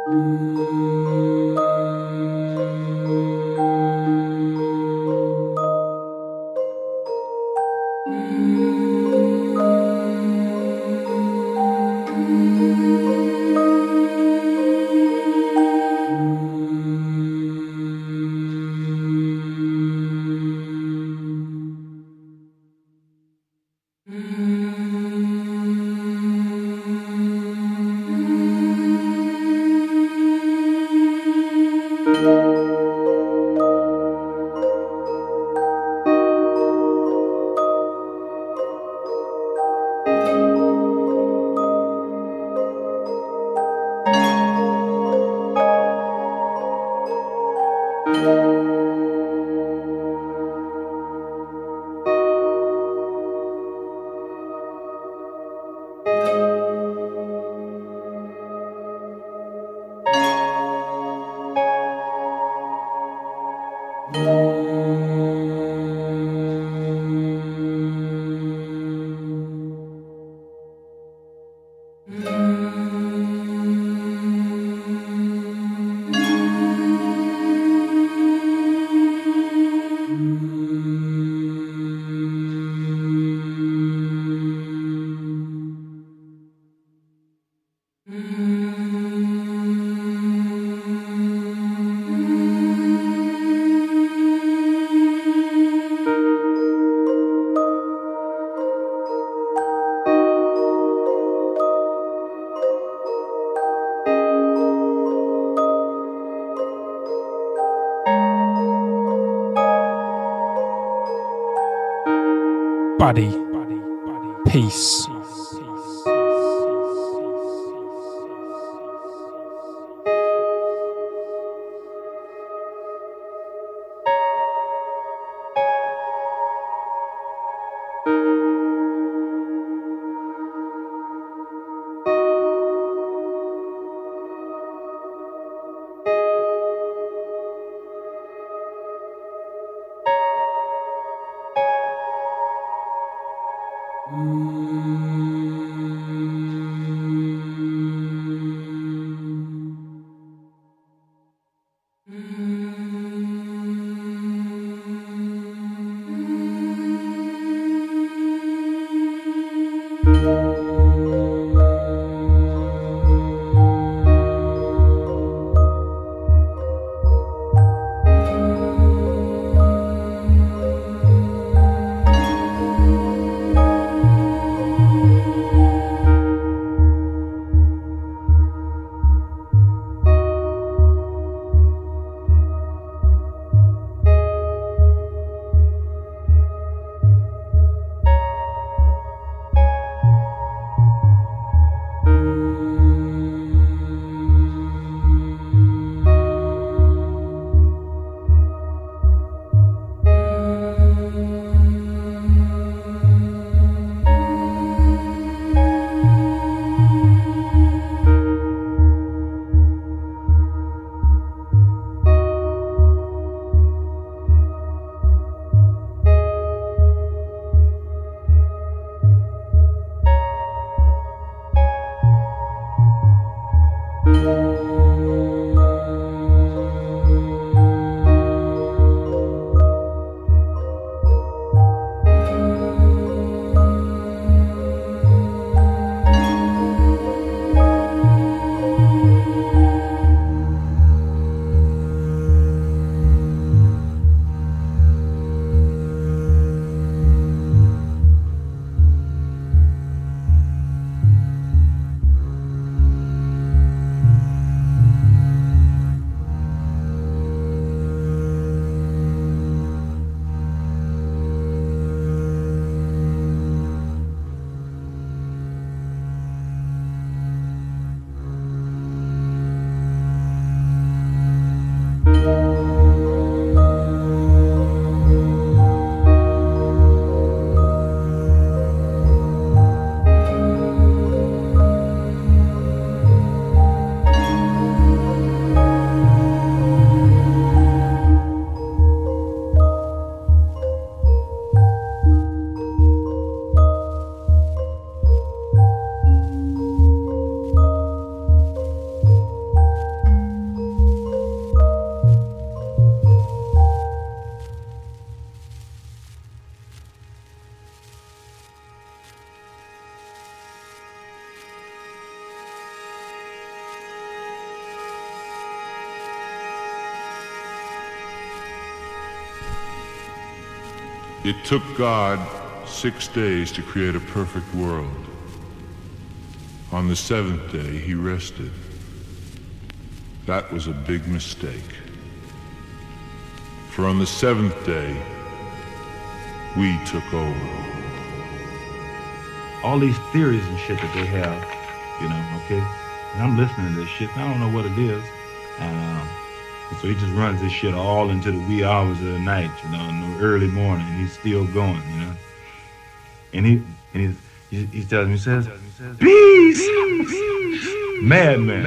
Body. Peace. Mm-hmm. It took God 6 days to create a perfect world. On the seventh day, he rested. That was a big mistake. For on the seventh day, we took over. All these theories and shit that they have, okay? And I'm listening to this shit, and I don't know what it is. So he just runs this shit all into the wee hours of the night, in the early morning, and he's still going, And he tells me, he says, peace! Madman.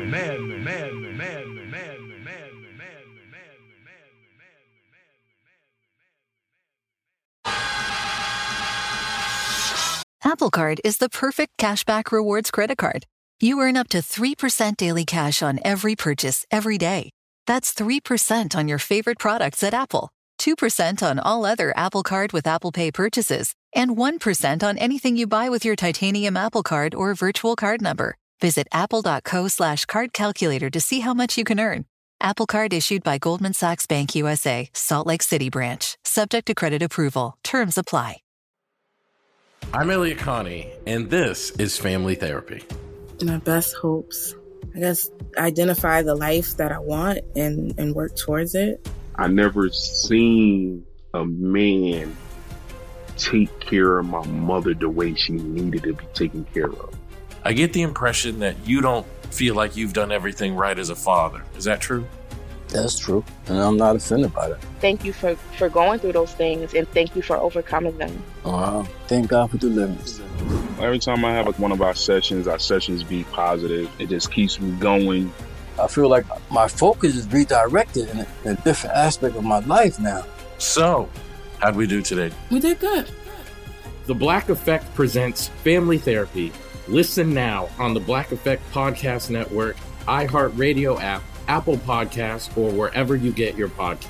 Apple Card is the perfect cashback rewards credit card. You earn up to 3% daily cash on every purchase every day. That's 3% on your favorite products at Apple, 2% on all other Apple Card with Apple Pay purchases, and 1% on anything you buy with your titanium Apple Card or virtual card number. Visit apple.co/card calculator to see how much you can earn. Apple Card issued by Goldman Sachs Bank USA, Salt Lake City branch. Subject to credit approval. Terms apply. I'm Elliot Connie, and this is Family Therapy. My best hopes, I guess, identify the life that I want and work towards it. I never seen a man take care of my mother the way she needed to be taken care of. I get the impression that you don't feel like you've done everything right as a father. Is that true? That's true, and I'm not offended by that. Thank you for going through those things, and thank you for overcoming them. Wow. Thank God for deliverance. Every time I have one of our sessions be positive. It just keeps me going. I feel like my focus is redirected in a different aspect of my life now. So, how'd we do today? We did good. The Black Effect presents Family Therapy. Listen now on the Black Effect Podcast Network, iHeartRadio app, Apple Podcasts, or wherever you get your podcasts.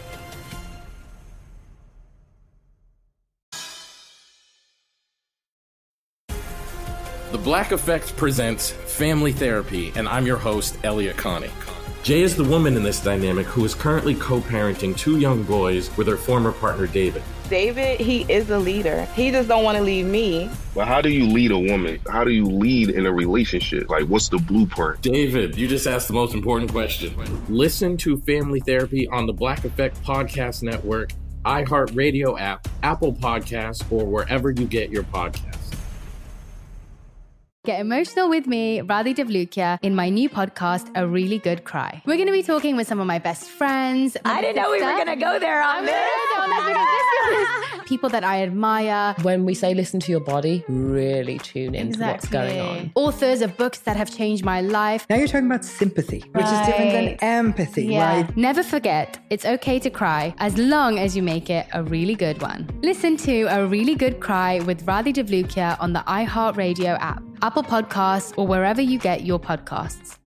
The Black Effect presents Family Therapy, and I'm your host, Elliot Connie. Jay is the woman in this dynamic who is currently co-parenting 2 young boys with her former partner, David. David, he is a leader. He just don't want to leave me. But how do you lead a woman? How do you lead in a relationship? Like, what's the blueprint? David, you just asked the most important question. Listen to Family Therapy on the Black Effect Podcast Network, iHeartRadio app, Apple Podcasts, or wherever you get your podcasts. Get emotional with me, Radhi Devlukia, in my new podcast, A Really Good Cry. We're going to be talking with some of my best friends. I didn't know we were going to go there on this. People that I admire. When we say listen to your body, really tune into what's going on. Authors of books that have changed my life. Now you're talking about sympathy, which is different than empathy, right? Never forget, it's okay to cry as long as you make it a really good one. Listen to A Really Good Cry with Radhi Devlukia on the iHeartRadio app, Apple Podcasts, or wherever you get your podcasts.